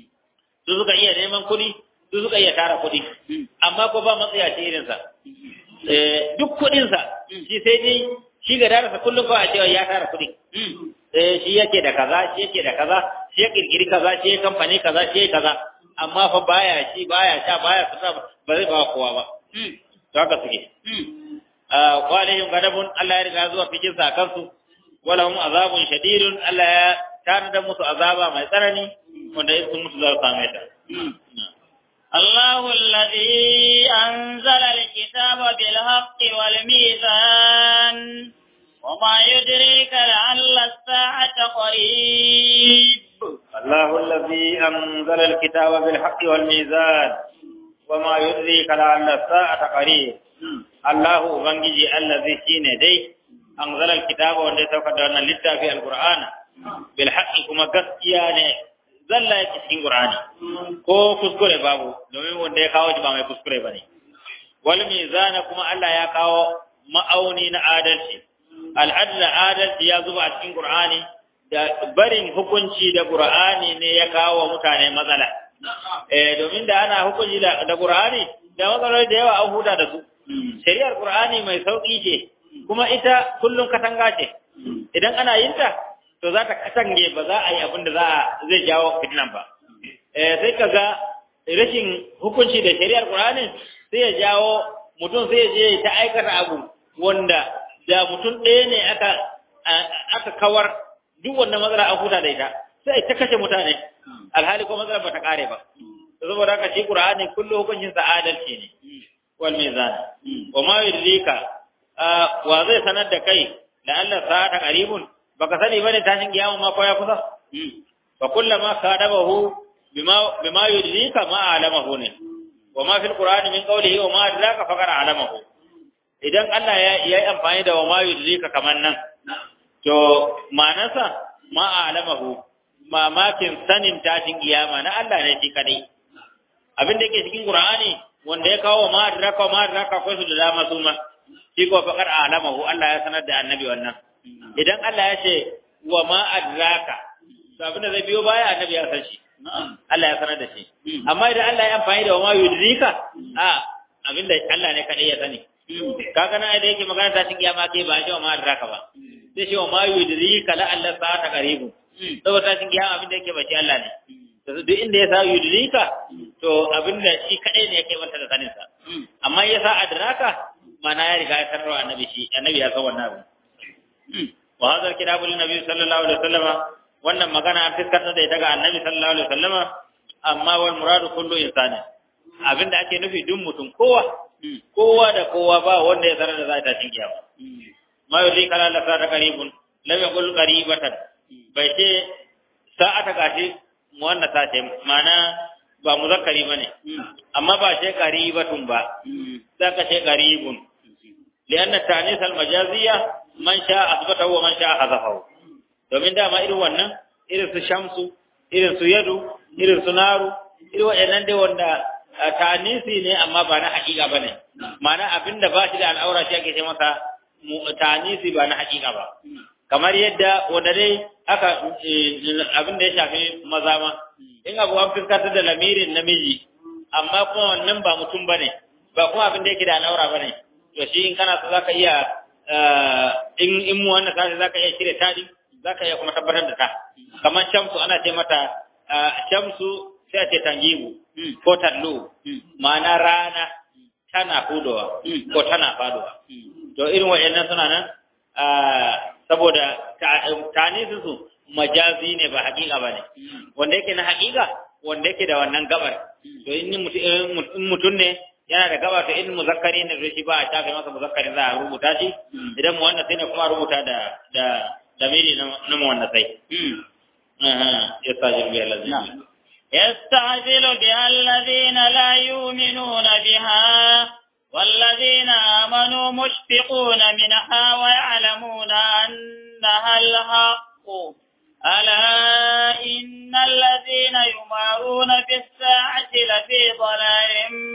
B: su suka iya neman kuɗi su suka iya tara kuɗi amma ko ba matsiyaci irinsa eh duk kudin sa shi sai dai shi ga darasa kullum ba a cewa ya tara kudi eh shi yake da kaza shi yake da kaza shi ya kirkiri kaza shi ya kamfani kaza shi ya kaza amma fa baya shi baya sha baya fita ba zai ba kowa ba to haka suke ah qalihim gadabun Allah ya riga zuwa fikin sa kansu wala hum azabun shadidun Allah ya tana da musu azaba mai tsanani wanda in sun mutu za su same ta
A: الله الذي أنزل الكتاب بالحق والميزان وما يدريك لعل الساعة قريب
B: الله الذي أنزل الكتاب بالحق والميزان وما يدريك لعل الساعة قريب الله بنجي الذي شين دي أنزل الكتاب وندي سوكدنا للتافي القرآن بالحق كما قسيانه zalla yake cikin Qur'ani ko kuskure babu domin wanda ya kawo shi ba mai kuskure bane wal mizana kuma Allah ya kawo ma'auni na adalci al adl adalci ya zuba a cikin Qur'ani da barin hukunci da Qur'ani ne ya kawo mutane matsala eh domin da ana hukunci da da Qur'ani da matsaloli da yawa an huda da su shari'ar Qur'ani mai sauki ce kuma ita kullun katanga ce idan ana yin ta to za ta katange ba za a yi abin da za a zai jawo fitinan ba eh sai kaga rashin hukunci da shari'ar Qur'ani sai ya jawo mutum sai ya je ta aikata abu wanda da mutum ɗaya ne aka aka kawar duk wannan matsala an huta da ita sai ta kashe mutane alhali ko matsalar ba ta kare ba saboda haka shi Qur'ani kullu hukuncin sa adalci ne wal mizan wa ma yudrika wa zai sanar da kai la Allah sa'ata qaribun baka sani bane tashin kiyama ma ko ya kusa fa kullama kadabahu bima bima yudrika ma alamahu ne wa ma fil qur'ani min qawlihi wa ma adraka faqara alamahu idan Allah ya yi amfani da wa ma yudrika kaman nan to manasa ma alamahu mamakin sanin tashin kiyama na Allah ne shi kadai abin da yake cikin qur'ani wanda ya kawo ma adraka ma adraka ko su da dama su ma shi ko faqara alamahu Allah ya sanar da annabi wannan idan Allah ya ce wa ma adraka to abin da zai biyo baya annabi ya san shi Allah ya sanar da shi amma idan Allah ya amfani da wa ma yudrika a abin da Allah ne kadai ya sani kaga nan da yake magana ta cikin kiyama kai ba shi wa ma adraka ba sai shi wa ma yudrika la Allah sa'ata qaribu saboda cikin kiyama abin da yake ba shi Allah ne to duk inda ya sa yudrika to abin da shi kadai ne yake manta da sanin sa amma ya sa adraka mana ya riga ya sanar annabi shi annabi ya san wannan abin wa hadha kitabu linnabi sallallahu alaihi wasallam wannan magana an fiskanta da ita ga annabi sallallahu alaihi wasallam amma wal muradu kullu insani abinda ake nufi duk mutum kowa kowa da kowa ba wanda ya sanar da za ta cin kiyama ma yuri kala la sa ta qaribun lam yaqul qaribatan bai ce sa'ata gashi mu wannan ta ce mana ba muzakkari bane amma ba ce qaribatun ba zaka ce qaribun lianna ta'nis al majaziyya man sha asbatahu wa man sha hazafahu domin dama irin wannan irin su shamsu irin su yadu irin su naru irin waɗannan dai wanda tanisi ne amma ba na haƙiƙa bane ma'ana abinda ba shi da al'aura shi ake ce masa tanisi ba na haƙiƙa ba kamar yadda wanda dai aka abinda ya shafi maza ma in abu an fuskantar da lamirin namiji amma kuma wannan ba mutum bane ba kuma abinda yake da al'aura bane to shi in kana so zaka iya in in mu wannan kaje zaka iya shirye tadi zaka iya kuma tabbatar da ta kamar shamsu ana ce mata shamsu sai a ce tangibu ko tallu ma'ana rana tana hudowa ko tana faduwa to irin wayannan suna nan saboda tanisu su majazi ne ba hakika bane wanda yake na hakika wanda yake da wannan gabar to in mutum ne yana da gaba to in muzakkari ne shi ba a tafi masa muzakkari za a rubuta shi idan mu wannan sai ne kuma rubuta da da da miri na mu wannan sai aha yastajilu bi allazina
A: yastajilu bi allazina la yu'minuna biha والذين آمنوا مشفقون منها ويعلمون أنها الحق ألا إن الذين يمارون في الساعة لفي ضلال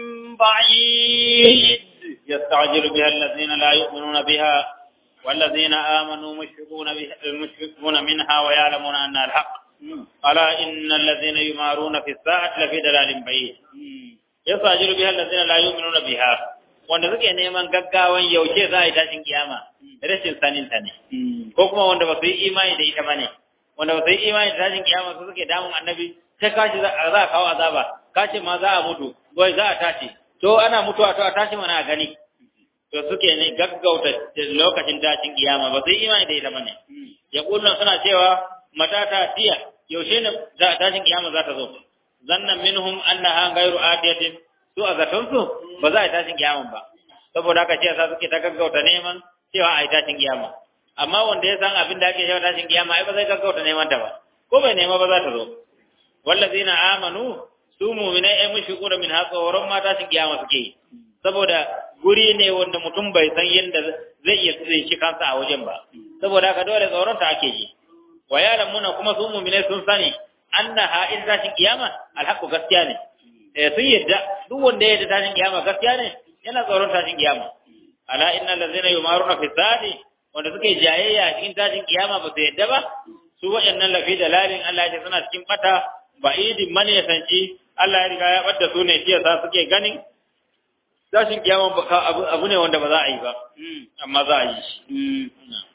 A: بعيد
B: يستعجل بها الذين لا يؤمنون بها والذين آمنوا مشفقون, مشفقون منها ويعلمون أنها الحق ألا إن الذين يمارون في الساعة لفي ضلال بعيد يستعجل بها الذين لا يؤمنون بها wanda suke neman gaggawan yaushe za a yi tashin kiyama rashin sanin ta ne ko kuma wanda ba su yi imani da ita bane wanda ba su yi imani da tashin kiyama su suke damun annabi sai kashi za a kawo azaba kace ma za a mutu wai za a tashi to ana mutuwa to a tashi mana a gani to suke ne gaggauta lokacin tashin kiyama ba su yi imani da ita bane ya kullun suna cewa mata ta tiya yaushe ne za tashin kiyama za ta zo zannan minhum annaha ghayru adiyatin su a zaton su ba za a yi tashin kiyama ba saboda haka ce sa suke ta gaggauta neman cewa a yi tashin kiyama amma wanda ya san abin da ake cewa tashin kiyama ai ba zai gaggauta neman ta ba ko bai nema ba za ta zo wallazina amanu su mu'minai ai mushfiquna min ha tsoron ma tashin kiyama suke yi saboda guri ne wanda mutum bai san yadda zai iya tsinci kansa a wajen ba saboda haka dole tsoron ta ake yi wa yalamuna kuma su mu'minai sun sani annaha in tashin kiyama alhaqu gaskiya ne eh sun yadda duk wanda ya yadda tashin kiyama gaskiya ne yana tsoron tashin kiyama ala innal ladzina yumaruna fi sadi wanda suke jayayya cikin tashin kiyama ba su yadda ba su waɗannan lafi dalalin Allah ya suna cikin bata ba'idin man ya sanci Allah ya riga ya bada su ne shi yasa suke ganin tashin kiyama abu ne wanda ba za a yi ba amma za a yi shi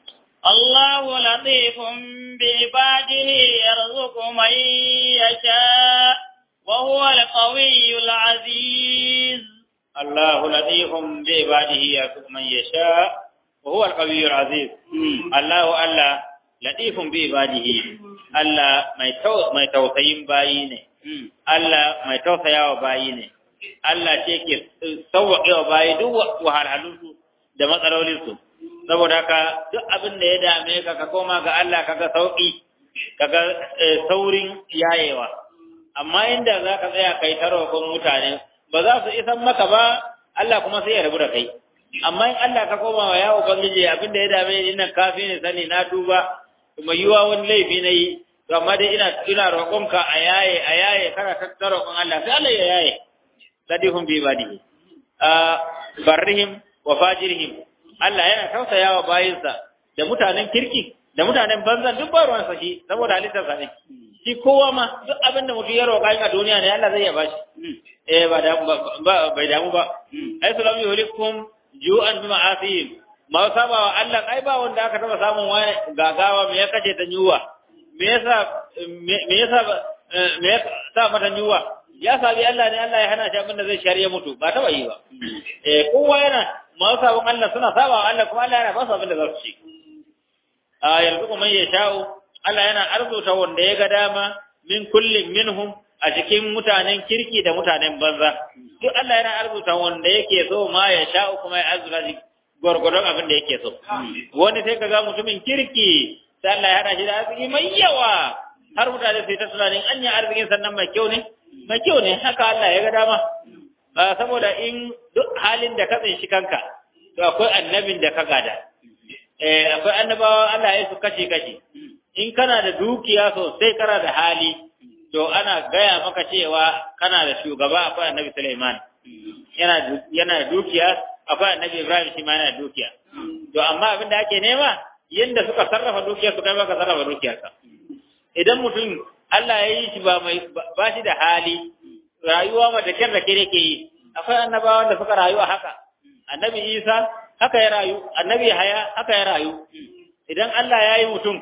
A: الله لطيف بعباده يرزق من يشاء وهو القوي العزيز
B: الله لطيف بعباده يرزق من يشاء وهو القوي العزيز الله الله لطيف بعباده الله mai tausayin bayi ne Allah mai tausayawa bayi ne Allah ce ke sauwaƙewa bayi duk wahalhalunsu da matsalolinsu saboda haka duk abin da ya dame ka ka koma ga Allah kaga sauki kaga saurin yayewa amma inda zaka tsaya kai tarokon mutane ba za su isan maka ba Allah kuma sai ya rabu da kai amma in Allah ka koma wa ya ubangiji abin da ya dame ni nan kafi ne sani na duba kuma yiwa wani laifi nayi to amma dai ina ina roƙon ka a yaye a yaye kana tattara roƙon Allah sai Allah ya yaye sadihum bi ibadihi a barrihim wa fajirihim Allah yana tausayawa bayinsa da mutanen kirki da mutanen banzan duk ba ruwan sa shi saboda halittar sa ne shi kowa ma duk abin da mutum ya roƙa a duniya ne Allah zai ya bashi eh ba da ba bai damu ba ai salamu alaikum ju'an bi ma'asihim ma saba wa Allah ai ba wanda aka taba samun wani gagawa me ya kace ta yuwa me yasa me yasa me yasa mata yuwa ya sabi Allah ne Allah ya hana shi abin da zai shari'a mutu ba taba yi ba eh kowa yana ma sabon Allah suna saba wa Allah kuma Allah yana ba su abin da za su ci a yanzu kuma ya sha'u Allah yana arzuta wanda ya ga dama min kullin minhum a cikin mutanen kirki da mutanen banza duk Allah yana arzuta wanda yake so ma ya sha'u kuma ya arzuta shi gwargwadon abin da yake so wani sai kaga mutumin kirki sai Allah ya hada shi da arziki mai yawa har mutane sai ta tunanin anya arzikin sannan mai kyau ne mai kyau ne haka Allah ya ga dama saboda in duk halin da ka tsinci kanka to akwai annabin da ka gada eh akwai annabawa Allah ya su kace kace in kana da dukiya sosai kana da hali to ana gaya maka cewa kana da shugaba akwai annabi Sulaiman yana yana da dukiya akwai annabi Ibrahim shi ma yana da dukiya to amma abin da ake nema yanda suka sarrafa dukiyar su kai ma ka sarrafa dukiyarka idan mutum Allah ya yi shi ba mai ba shi da hali rayuwa ma da kyar da kire ke yi akwai annabawa da suka rayu a haka annabi Isa haka ya rayu annabi Haya haka ya rayu idan Allah ya yi mutum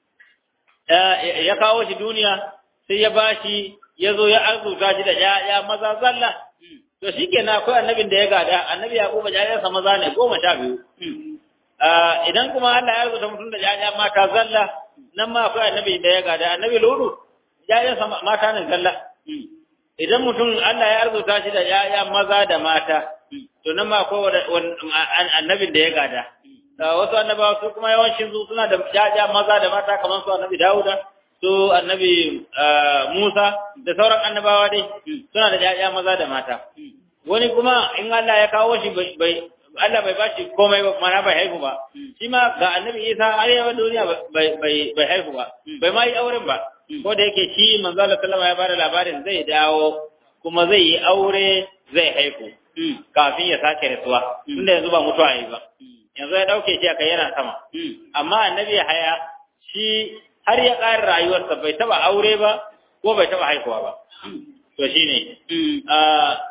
B: ya kawo shi duniya sai ya bashi ya zo ya arzuta shi da ya maza zalla to shikenan akwai annabin da ya gada annabi Yaquba jayansa maza ne goma sha biyu idan kuma Allah ya arzuta mutum da ya mata zalla nan ma akwai annabi da ya gada annabi Lutu jayansa mata ne zalla idan mutum Allah ya arzuta shi da yaya maza da mata to nan ma akwai annabin da ya gada wasu annabawa su kuma yawancin su suna da yaya maza da mata kamar su annabi Dawuda su annabi Musa da sauran annabawa dai suna da yaya maza da mata wani kuma in Allah ya kawo shi bai Allah bai bashi komai ba mana bai haihu ba shi ma ga annabi Isa har yawan duniya bai bai bai haihu ba bai ma yi auren ba ko da yake shi manzo Allah sallama ya bada labarin zai dawo kuma zai yi aure zai haihu kafin ya sake rasuwa tunda yanzu ba mutuwa yi ba yanzu ya dauke shi aka yana sama amma annabi Haya shi har ya ƙara rayuwarsa bai taba aure ba ko bai taba haihuwa ba to shine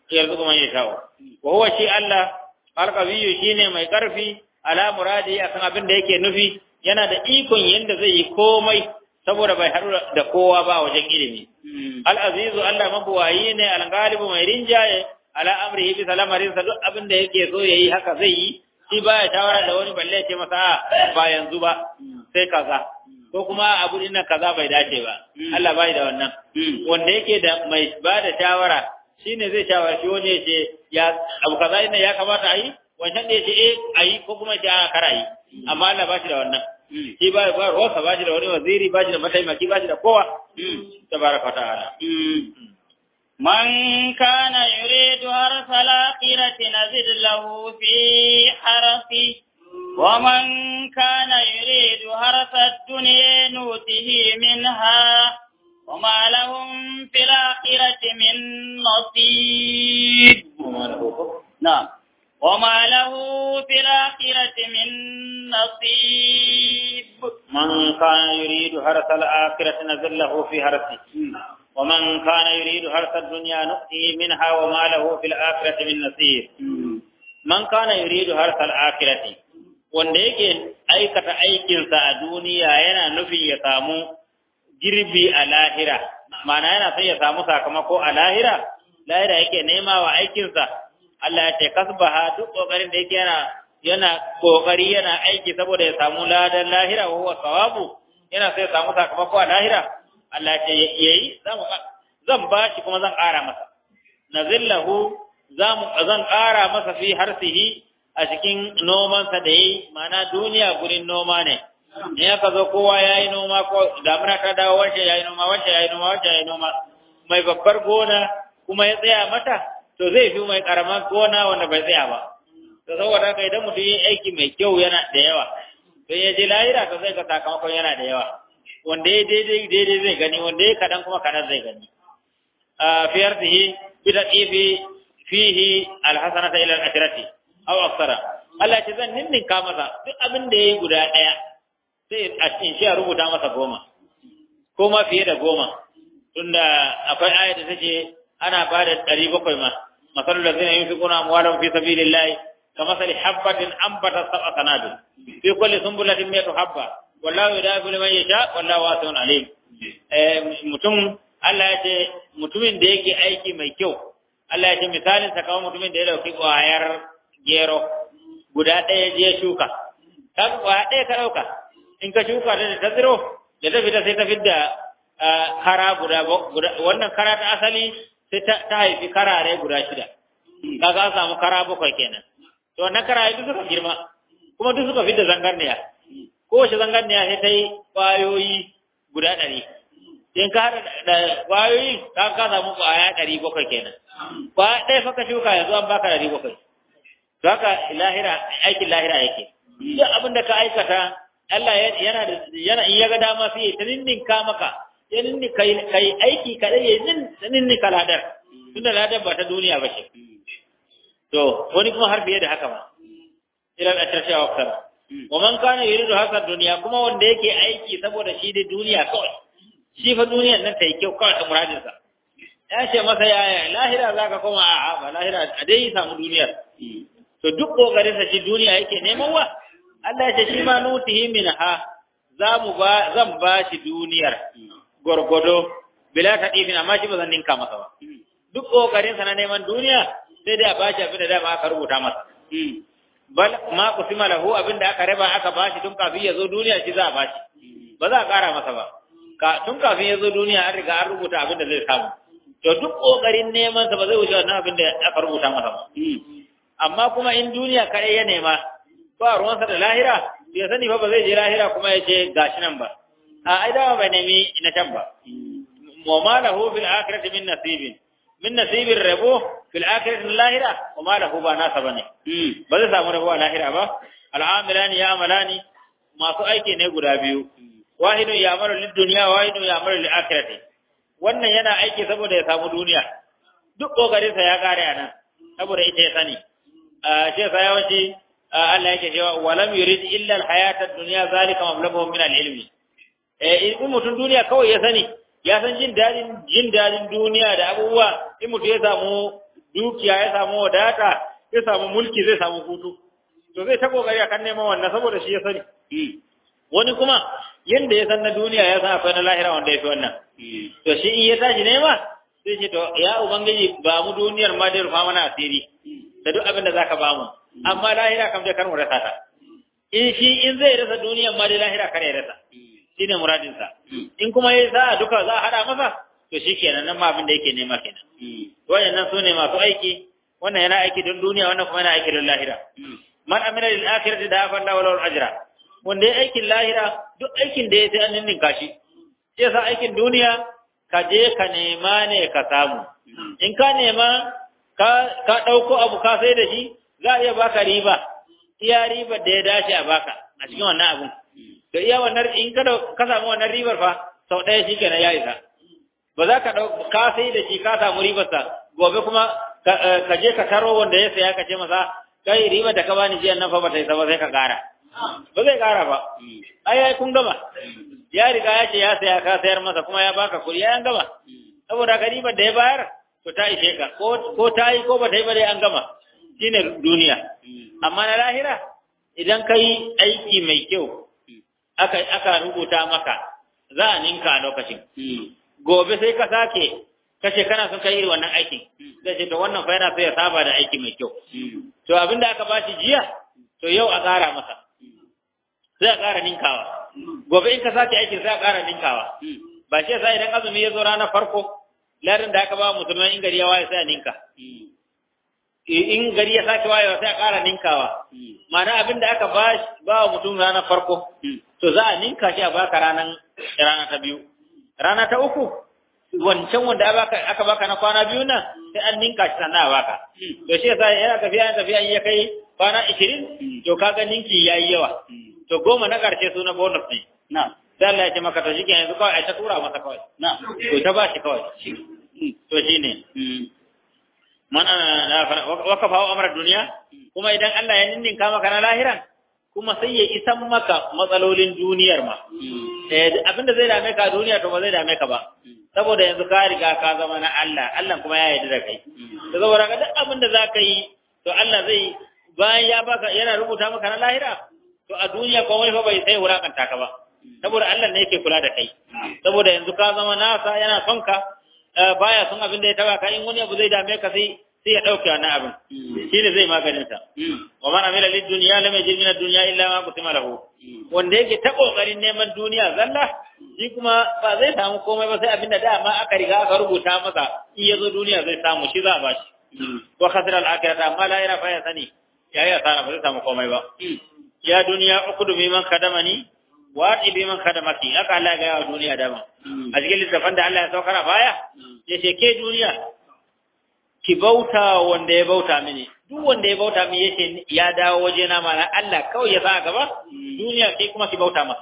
B: yarzuqu man yasha'u wa huwa shi Allah al-qawiyyu shine mai karfi ala muradi akan abin da yake nufi yana da ikon yanda zai yi komai saboda bai haɗu da kowa ba wajen ilimi al-azizu Allah mabuwayi ne al-ghalibu mai rinjaye ala amrihi bi salamarin sa duk abin da yake so yayi haka zai yi shi baya shawara da wani balle ce masa ba yanzu ba sai kaza ko kuma abu din nan kaza bai dace ba Allah bai da wannan wanda yake da mai ba da shawara shine zai shawarci wani ya ce ya abu kaza ina ya kamata ayi wancan da ya ce eh ayi ko kuma ya a kara yi amma Allah ba shi da wannan shi ba ba rosa ba shi da wani waziri ba shi da mataimaki ba shi da kowa tabaraka ta'ala
A: من كان يريد حرث الآخرة نزد له في حرثه ومن كان يريد حرث الدنيا نوته منها وما لهم في الآخرة من نصيب نعم وما له في الآخرة من نصيب
B: من كان يريد حرث الآخرة نزل له في حرثه ومن كان يريد حرث الدنيا نؤتيه منها وما له في الآخرة من نصيب من كان يريد حرث الآخرة wanda yake aikata aikinsa a duniya yana nufin ya samu girbi a lahira ma'ana yana son ya samu sakamako a lahira lahira yake nema wa aikinsa Allah ya ce kasbaha duk kokarin da yake yana yana kokari yana aiki saboda ya samu ladan lahira wa huwa sawabu yana son ya samu sakamako a lahira Allah ya ce yayi zan zan bashi kuma zan ƙara masa nazillahu zamu zan ƙara masa fi harsihi a cikin nomansa da yayi mana duniya gurin noma ne ne aka zo kowa yayi noma ko damuna ta dawo wace yayi noma wace yayi noma wace yayi noma mai babbar gona kuma ya tsaya mata to zai fi mai karamar gona wanda bai tsaya ba to saboda haka idan mutum yi aiki mai kyau yana da yawa to ya je lahira to zai ga sakamakon yana da yawa wanda ya daidai daidai zai gani wanda ya kadan kuma kadan zai gani a fiyartihi bi taqifi fihi alhasanata ila al-akhirati aw aksara Allah ce zan ninninka masa duk abin da yayi guda daya sai a cikin shi a rubuta masa goma ko ma fiye da goma tunda akwai aya da take ana bada ɗari bakwai ma masalul ladzina yunfiquna amwalahum fi sabilillahi kamasali habatin ambatat sab'a sanabil fi kulli sunbulatin mi'atu habba wallahu yudha'ifu liman yasha wallahu wasi'un alim eh mutum Allah ya ce mutumin da yake aiki mai kyau Allah ya ce misalin sa kawai mutumin da ya dauki ƙwayar gero guda ɗaya je shuka kaga ƙwaya ɗaya ka ɗauka in ka shuka da ta tsiro da ta fita sai ta fidda kara guda wannan kara ta asali sai ta haifi karare guda shida kaga an samu kara bakwai kenan to wannan kara duk suka girma kuma duk suka fidda zangarniya kowace zangarniya sai ta yi ƙwayoyi guda ɗari in ka haɗa da ƙwayoyi ka ka samu ƙwaya ɗari bakwai kenan ƙwaya ɗaya fa ka shuka yanzu an baka ɗari bakwai to haka lahira aikin lahira yake duk abin da ka aikata Allah yana da yana in ya ga dama sai ya ninninka maka ya ninninka kai kai aiki kadai ya ninninka ladar tunda ladar ba ta duniya ba ce to wani kuma har fiye da haka ma ila al-ashrashi wa akthar wa man kana yuridu hasa duniya kuma wanda yake aiki saboda shi da duniya kawai shi fa duniyar nan ta yi kyau kawai ta muradin sa ya ce masa yaya lahira zaka koma a'a ba lahira a dai samu duniyar to duk kokarin sa shi duniya yake neman wa Allah ya ce shi ma nutihi minha zamu ba zan ba shi duniyar gorgodo bila tadifin amma shi ba zan ninka masa ba duk kokarin sa na neman duniya sai dai a ba shi abin da dama aka rubuta masa bal ma kusima lahu abin da aka raba aka ba shi tun kafin ya zo duniya shi za a ba shi ba za a kara masa ba ka tun kafin ya zo duniya an riga an rubuta abin da zai samu to duk kokarin neman sa ba zai wuce wannan abin da aka rubuta masa ba amma kuma in duniya kare ya nema ba ruwansa da lahira bai sani fa ba zai je lahira kuma ya ce gashi nan ba a ai dawa bai nemi na can ba wa ma lahu fil akhirati min nasibin min nasibin rabo fil akhirati lahira wa ma lahu ba nasa bane ba zai samu rabo a lahira ba al'amilani ya amalani masu aiki ne guda biyu wahidun ya amaru lid dunya wahidun ya amaru lil akhirati wannan yana aiki saboda ya samu duniya duk kokarin sa ya kare anan saboda ita ya sani shi yasa yawanci Allah yake cewa walam yurid illa al-hayata ad-dunya zalika mablaghuhum min al-ilmi eh in mutum duniya kawai ya sani ya san jin dadin jin dadin duniya da abubuwa in mutum ya samu dukiya ya samu wadata ya samu mulki zai samu hutu to zai ta kokari akan neman wannan saboda shi ya sani wani kuma yanda ya san na duniya ya san akwai na lahira wanda ya fi wannan to shi in ya tashi nema sai ce to ya ubangiji ba mu duniyar ma dai rufa mana asiri da duk abin da zaka ba mu amma lahira kam dai kar mu rasa ta in shi in zai rasa duniyar ma dai lahira kar ya rasa shine muradin sa in kuma yayi sa duka za a hada masa to shikenan nan ma abin da yake nema kenan wayannan sune masu aiki wannan yana aiki don duniya wannan kuma yana aiki don lahira man amila lil akhirati da fa Allahu ajra wanda ya aikin lahira duk aikin da ya sai an ninninka shi sai yasa aikin duniya ka je ka nema ne ka samu in ka nema ka ka dauko abu ka sai da shi za a iya baka riba iya riba da ya dace a baka a cikin wannan abun to iya wannan in ka ka samu wannan ribar fa sau ɗaya shi kenan ya isa ba za ka dauko ka sai da shi ka samu ribar sa gobe kuma ka je ka taro wanda ya saya ka ce masa kai riba da ka bani jiya nan fa ba ta isa ba sai ka kara ba zai kara ba ai ai kun gama ya riga ya ce ya saya ka sayar masa kuma ya baka kuɗi ya an gama saboda ka riba da ya bayar to ta ishe ka ko ko ta yi ko ba ta yi ba dai an gama shine duniya amma na lahira idan ka yi aiki mai kyau aka aka rubuta maka za a ninka a lokacin gobe sai ka sake kace kana son kai irin wannan aikin sai ce to wannan fa yana so ya saba da aiki mai kyau to abinda aka bashi jiya to yau a ƙara masa sai a ƙara ninkawa gobe in ka sake aikin sai a ƙara ninkawa ba shi yasa idan azumi ya zo ranar farko larin da aka ba musulman in gari ya waye sai a ninka in gari ya sake wayewa sai a ƙara ninkawa ma'ana abinda aka ba ba wa mutum ranar farko to za a ninka shi a baka ranar rana ta biyu rana ta uku wancan wanda aka baka na kwana biyu nan sai an ninka shi sannan a baka to shi yasa yana tafiya yana tafiya in ya kai kwana ishirin to kaga ninki yayi yawa to goma na karshe su na bonus ne na sai Allah ya ce maka to shi yanzu kawai ai ta tura masa kawai na to ta bashi kawai to shine man ana wakafa amrar duniya kuma idan Allah ya ninninka maka na lahiran kuma sai ya isan maka matsalolin duniyar ma eh abinda zai dame ka duniya to ba zai dame ka ba saboda yanzu ka riga ka zama na Allah Allah kuma ya yarda da kai to saboda ka duk abinda zaka yi to Allah zai bayan ya baka yana rubuta maka na lahira to a duniya komai fa bai sai wurakanta ka ba saboda Allah ne yake kula da kai saboda yanzu ka zama nasa yana son ka baya son abin da ya taba ka in wani abu zai dame ka sai sai ya dauke wannan abin shine zai maganin sa wa man amila lid dunya lam yajid min ad-dunya illa ma qusima lahu wanda yake ta kokarin neman duniya zalla shi kuma ba zai samu komai ba sai abin da dama aka riga aka rubuta masa in yazo duniya zai samu shi za a bashi wa khasira al-akhirata amma la yara fa ya sani yayi asara ba zai samu komai ba ya duniya ukudu biman kadamani wa ati biman kadamaki haka Allah ya ga duniya dama a cikin littafin da Allah ya saukar a baya yace ke duniya ki bauta wanda ya bauta mini duk wanda ya bauta mini yace ya dawo waje na mana Allah kawai ya sa gaba duniya kai kuma ki bauta masa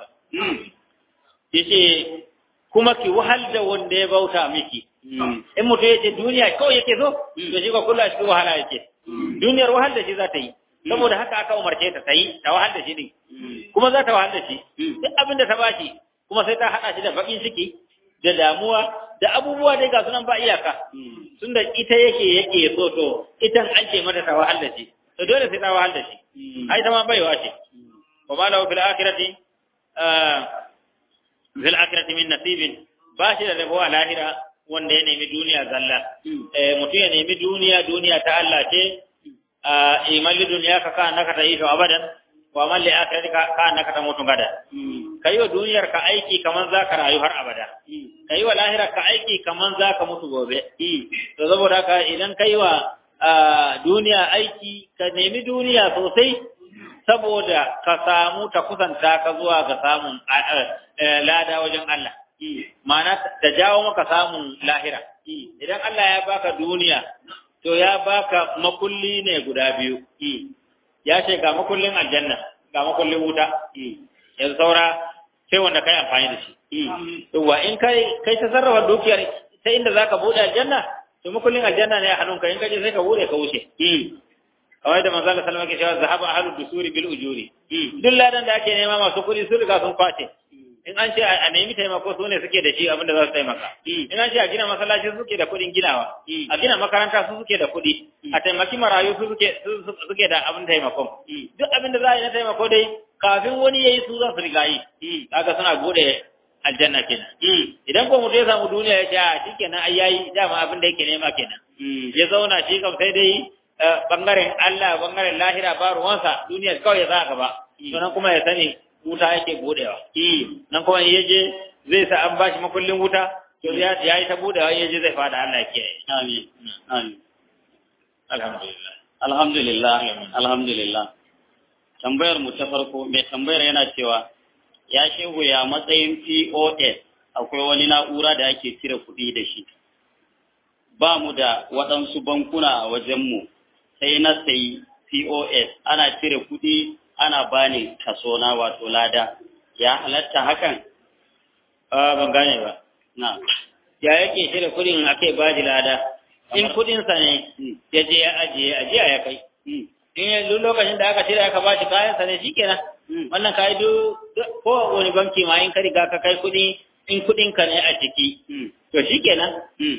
B: yace kuma ki wahal da wanda ya bauta miki in mutum yace duniya kawai yake so to shi ko kullu a cikin wahala yake duniyar wahal da shi za ta yi saboda haka aka umarce ta tayi ta wahal da shi din kuma za ta wahal da shi duk abin da ta bashi kuma sai ta hada shi da bakin ciki da damuwa da abubuwa dai ga sunan ba iyaka tunda ita yake yake so to itan an ce mata ta wahal da shi to dole sai ta wahal da shi ai ta ma baiwa ce wa ma lahu fil akhirati fil akhirati min nasibin ba shi da rabo a lahira wanda ya nemi duniya zalla eh mutum ya nemi duniya duniya ta Allah ce iman li duniya ka kana ka tayi to abadan wa man li akhirika kana ka mutu gada kai wa duniyar ka aiki kaman zaka rayu har abada kai wa lahira ka aiki kaman zaka mutu gobe to saboda ka idan kai wa duniya aiki ka nemi duniya sosai saboda ka samu ta kusanta ka zuwa ga samun lada wajen Allah ma'ana ta jawo maka samun lahira idan Allah ya baka duniya to ya baka makulli ne guda biyu ya ce ga makullin aljanna ga makullin wuta yanzu saura sai wanda kai amfani da shi to wa in kai kai ta sarrafa dukiyar ta inda zaka bude aljanna to makullin aljanna ne a hannunka in kaje sai ka bude ka wuce kawai da manzo Allah sallallahu alaihi wasallam zahaba ahlud dusuri bil ujuri duk ladan da ake nema masu kudi sun riga sun kwace in an ce a nemi taimako su ne suke da shi abinda za su taimaka in an ce a gina masallaci su suke da kuɗin ginawa a gina makaranta su suke da kuɗi a taimaki marayu su suke suke da abin taimakon duk abin da za a yi na taimako dai kafin wani ya yi su za su riga yi kaga suna bude aljanna kenan idan ko mutum ya samu duniya ya ce a shikenan ai yayi dama abin da yake nema kenan ya zauna shi kam sai dai bangaren Allah bangaren lahira ba ruwansa duniya kawai ya za gaba to nan kuma ya sani wuta yake budewa nan kuma in yaje zai sa an bashi makullin wuta to ya yi ta budewa in yaje zai fada Allah ya kiyaye
A: amin amin
B: alhamdulillah
A: alhamdulillah alhamdulillah tambayar mu ta farko mai tambayar yana cewa ya shehu ya matsayin P O S akwai wani na'ura da ake cire kuɗi da shi ba mu da waɗansu bankuna a wajenmu sai na sayi P O S ana cire kuɗi ana bani kaso na wato lada ya halatta hakan
B: a ban gane ba
A: na
B: ya yake cire kuɗin ake baji lada in kuɗin sa ne ya je ya ajiye ajiya ya kai in lokacin da aka cire aka bashi kayan sa ne shikenan wannan kai duk ko wani banki ma in ka riga ka kai kuɗi in kuɗin ka ne a ciki to shikenan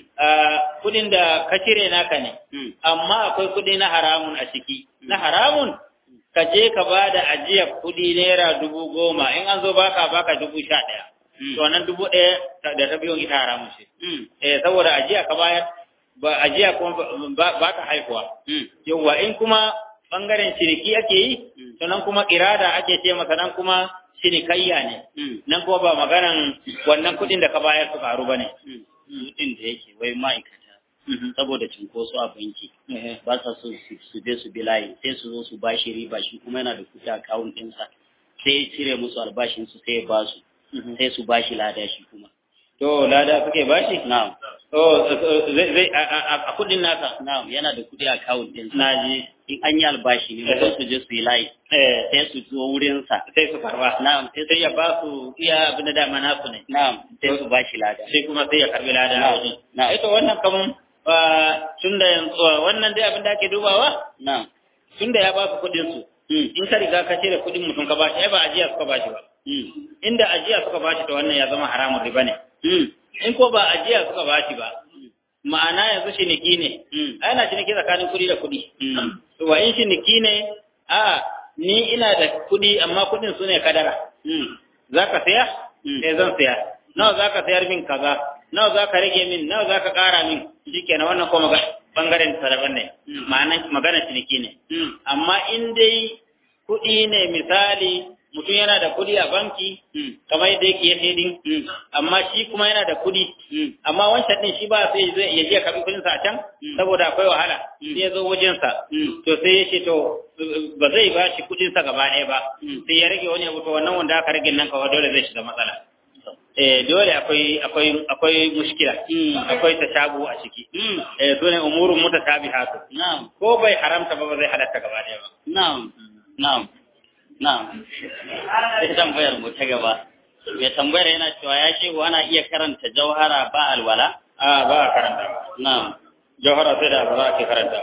B: kuɗin da ka cire naka ne amma akwai kuɗi na haramun a ciki na haramun ka je ka ba da ajiyar kuɗi naira dubu goma in an zo baka baka dubu sha ɗaya to wannan dubu ɗaya da ta biyo ita haramun ce eh saboda ajiya ka bayar ba ajiya kuma ba ka haihuwa yawwa in kuma bangaren ciniki ake yi to nan kuma irada ake ce masa nan kuma cinikayya ne nan kuma ba maganan wannan kuɗin da ka bayar su karu ba ne
A: din da yake wai ma'aikata saboda cinkoso a banki ba sa so su je su bi layi sai su zo su bashi riba shi kuma yana da kuɗi a akawun ɗinsa sai ya cire musu albashinsu sai ya ba su sai su bashi lada shi kuma
B: to lada suke bashi
A: na'am
B: to zai zai a kuɗin nasa
A: na'am yana da kuɗi a akawun ɗinsa
B: naji
A: in an yi albashi ne sai su je su yi layi sai su zo wurinsa
B: sai su karba
A: na'am sai
B: sai ya ba su iya abin da dama nasu ne
A: na'am sai su bashi lada
B: sai kuma sai ya karbi lada
A: na'am na'am
B: ita wannan kaman tunda yanzu wannan dai abin da ake dubawa
A: na'am
B: tunda ya ba su kuɗin su in ka riga ka cire kuɗin mutum ka bashi ai ba ajiya suka bashi ba inda ajiya suka bashi to wannan ya zama haramun riba ne in ko ba ajiya suka bashi ba ma'ana yanzu ciniki ne ana ciniki tsakanin kuɗi da kuɗi to wa in ciniki ne a ni ina da kuɗi amma kuɗin su ne kadara zaka saya eh zan saya nawa zaka sayar min kaza nawa zaka rage min nawa zaka ƙara min shikenan wannan ko bangaren saraban ne ma'ana magana ciniki ne amma in dai kuɗi ne misali mutum yana da kuɗi a banki kamar yadda yake yace din amma shi kuma yana da kuɗi amma wancan din shi ba sai zai ya je karɓi kuɗin sa a can saboda akwai wahala sai ya zo wajen sa to sai ya ce to ba zai ba shi kuɗin sa gaba ɗaya ba sai ya rage wani abu to wannan wanda aka rage nan kawai dole zai shiga matsala eh dole akwai akwai akwai mushkila akwai tashabu a ciki eh sune umurun mutashabihatu
A: na'am
B: ko bai haramta ba ba zai halatta gaba ɗaya ba
A: na'am na'am Na'am. Sai tambayar mu ta gaba. Mai tambayar yana cewa ya shehu ana iya karanta jauhara ba alwala?
B: A ba a karanta.
A: Na'am.
B: Jauhara sai da ba ake karanta.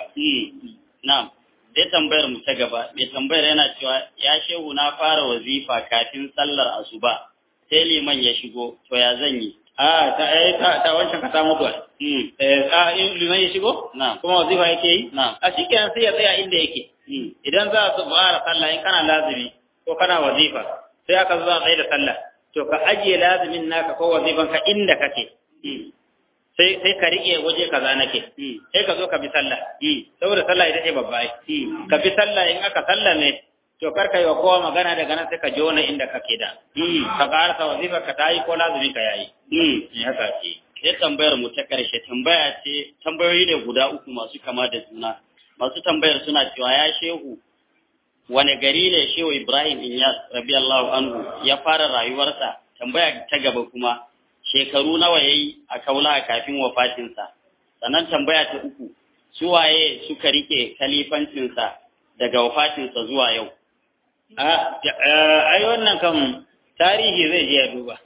A: Na'am. Sai tambayar mu ta gaba. Mai tambayar yana cewa ya shehu na fara wazifa kafin sallar asuba. Sai liman ya shigo, to ya zan yi?
B: A ta eh ta ta wancan ka samu to. Eh a in liman ya shigo?
A: Na'am.
B: Kuma wazifa yake yi?
A: Na'am.
B: A shikenan sai ya tsaya inda yake. Idan za su fara sallah in kana lazimi ko kana wazifa sai aka zo tsaye da sallah to ka ajiye lazimin naka ko wazifan ka inda kake sai sai ka rike waje kaza nake sai ka zo ka bi sallah saboda sallah ita ce babba ai ka bi sallah in aka sallame to kar ka yi wa kowa magana daga nan sai ka jona inda kake da ka karasa wazifa ka tayi ko lazimin ka yayi haka ce
A: sai tambayar mu ta karshe tambaya ce tambayoyi ne guda uku masu kama da juna masu tambayar suna cewa ya shehu wane gari ne shehu Ibrahim Inyas radiyallahu anhu ya fara rayuwarsa tambaya ta gaba kuma shekaru nawa yayi a kaula kafin wafatinsa sannan tambaya ta uku su waye suka rike kalifancinsa daga wafatinsa zuwa yau
B: a ai wannan kan tarihi zai je ya duba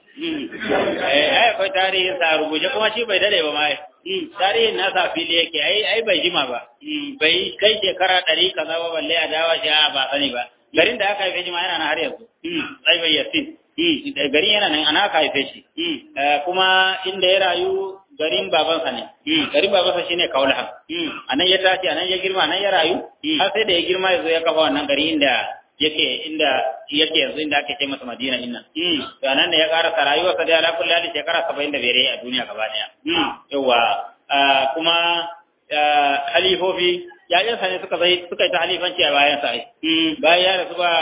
B: ai akwai tarihin sa rubuce kuma shi bai dade ba mai tarihin nasa fili yake ai ai bai jima ba bai kai shekara ɗari kaza ba balle a dawa shi a ba sani ba garin da aka haife shi ma yana nan har yanzu Tsaibai Yasin garin yana nan ana aka haife shi kuma inda ya rayu garin babansa ne garin babansa shine Kaulahan anan ya tashi anan ya girma anan ya rayu har sai da ya girma yazo ya kafa wannan gari inda yake inda yake yanzu inda ake ce masa Madina inna to anan ne ya karasa rayuwarsa da ala kulli hali shekara saba'in da biyar a duniya gaba daya yawa kuma halifofi yayansa ne suka zai suka yi ta halifanci a bayan sa bayan ya rasu ba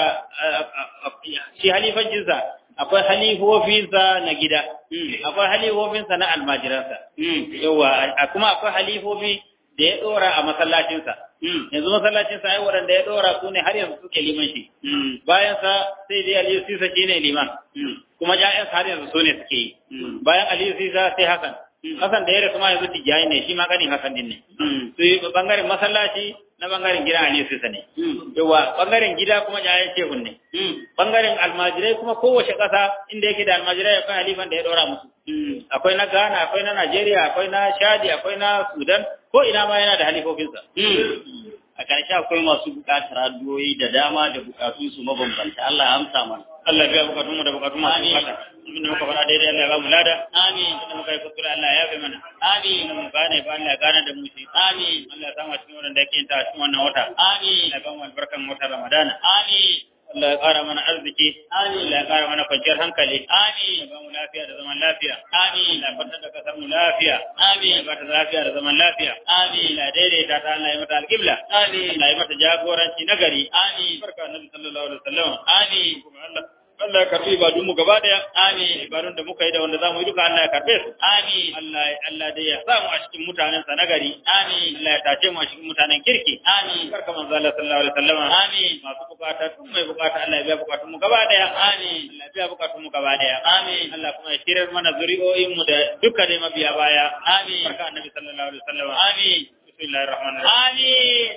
B: shi halifancinsa akwai halifofinsa na gida akwai halifofinsa na almajiransa yawa kuma akwai halifofi da ya dora a masallacinsa yanzu masallacinsa ai waɗanda ya dora su ne har yanzu suke liman shi bayan sa sai dai Aliyu Sisa shine liman kuma ƴaƴansa har yanzu su ne suke yi bayan Aliyu Sisa sai Hassan Hassan da ya rasu ma yanzu tijjani ne shi ma ganin Hassan din ne su bangaren masallaci na bangaren gidan Aliyu Sisa ne yawa bangaren gida kuma ƴaƴan shehun ne bangaren almajirai kuma kowace ƙasa inda yake da almajirai akwai halifan da ya dora musu akwai na Ghana akwai na Najeriya akwai na Chadi akwai na Sudan ko ina ma yana da halifofinsa
A: a ƙarshe akwai masu buƙatar addu'o'i da dama da buƙatunsu mabambanta Allah ya amsa mana
B: Allah ya biya bukatunmu da bukatun masu bukata inda muka faɗa daidai Allah ya ba mu lada
A: amin
B: inda muka yi kuskure Allah ya yafe mana
A: amin
B: inda mu gane ba Allah ya gane da mu shi
A: amin
B: Allah ya samu a cikin wannan da yake ta cikin wannan wata
A: amin
B: Allah ya ba mu albarkan wata Ramadana
A: amin
B: Allah ya ƙara mana arziki
A: amin
B: Allah ya ƙara mana kwanciyar hankali
A: amin
B: ya ba mu lafiya da zaman lafiya
A: amin
B: Allah ya fatar da kasar mu lafiya
A: amin
B: ya ba ta lafiya da zaman lafiya
A: amin
B: Allah ya daidaita ta Allah ya mata alƙibla
A: amin
B: Allah ya mata jagoranci nagari
A: amin
B: barka annabi sallallahu alaihi wasallam
A: amin
B: kuma Allah Allah ya karbi ibadun mu gaba daya
A: amin
B: ibadun da muka yi da wanda zamu yi duka Allah ya karbe su
A: amin
B: Allah Allah dai ya samu a cikin mutanen sa nagari
A: amin
B: Allah ya tace mu a cikin mutanen kirki
A: amin
B: barka manzo Allah sallallahu alaihi wasallam
A: amin
B: masu bukata tun mai bukata Allah ya biya bukatun mu gaba daya
A: amin
B: Allah ya biya bukatun mu gaba daya
A: amin
B: Allah kuma ya shirar mana zuri'o'in mu da duka dai mabiya baya
A: amin
B: barka annabi sallallahu alaihi wasallam
A: amin
B: bismillahir rahmanir rahim
A: amin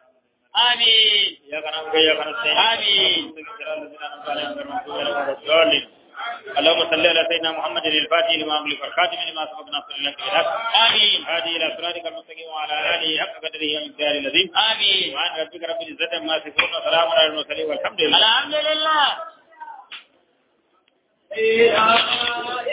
A: amin
B: ya kana ga ya kana sai
A: amin
B: اللهم صل على سيدنا محمد الفاتح لما أملك والخاتم لما سبق ناصر لك بالحق آمين هذه إلى صراطك المستقيم وعلى آله حق قدره ومقداره العظيم آمين وعن ربك رب العزة عما يصفون وسلام على المرسلين والحمد لله
A: الحمد لله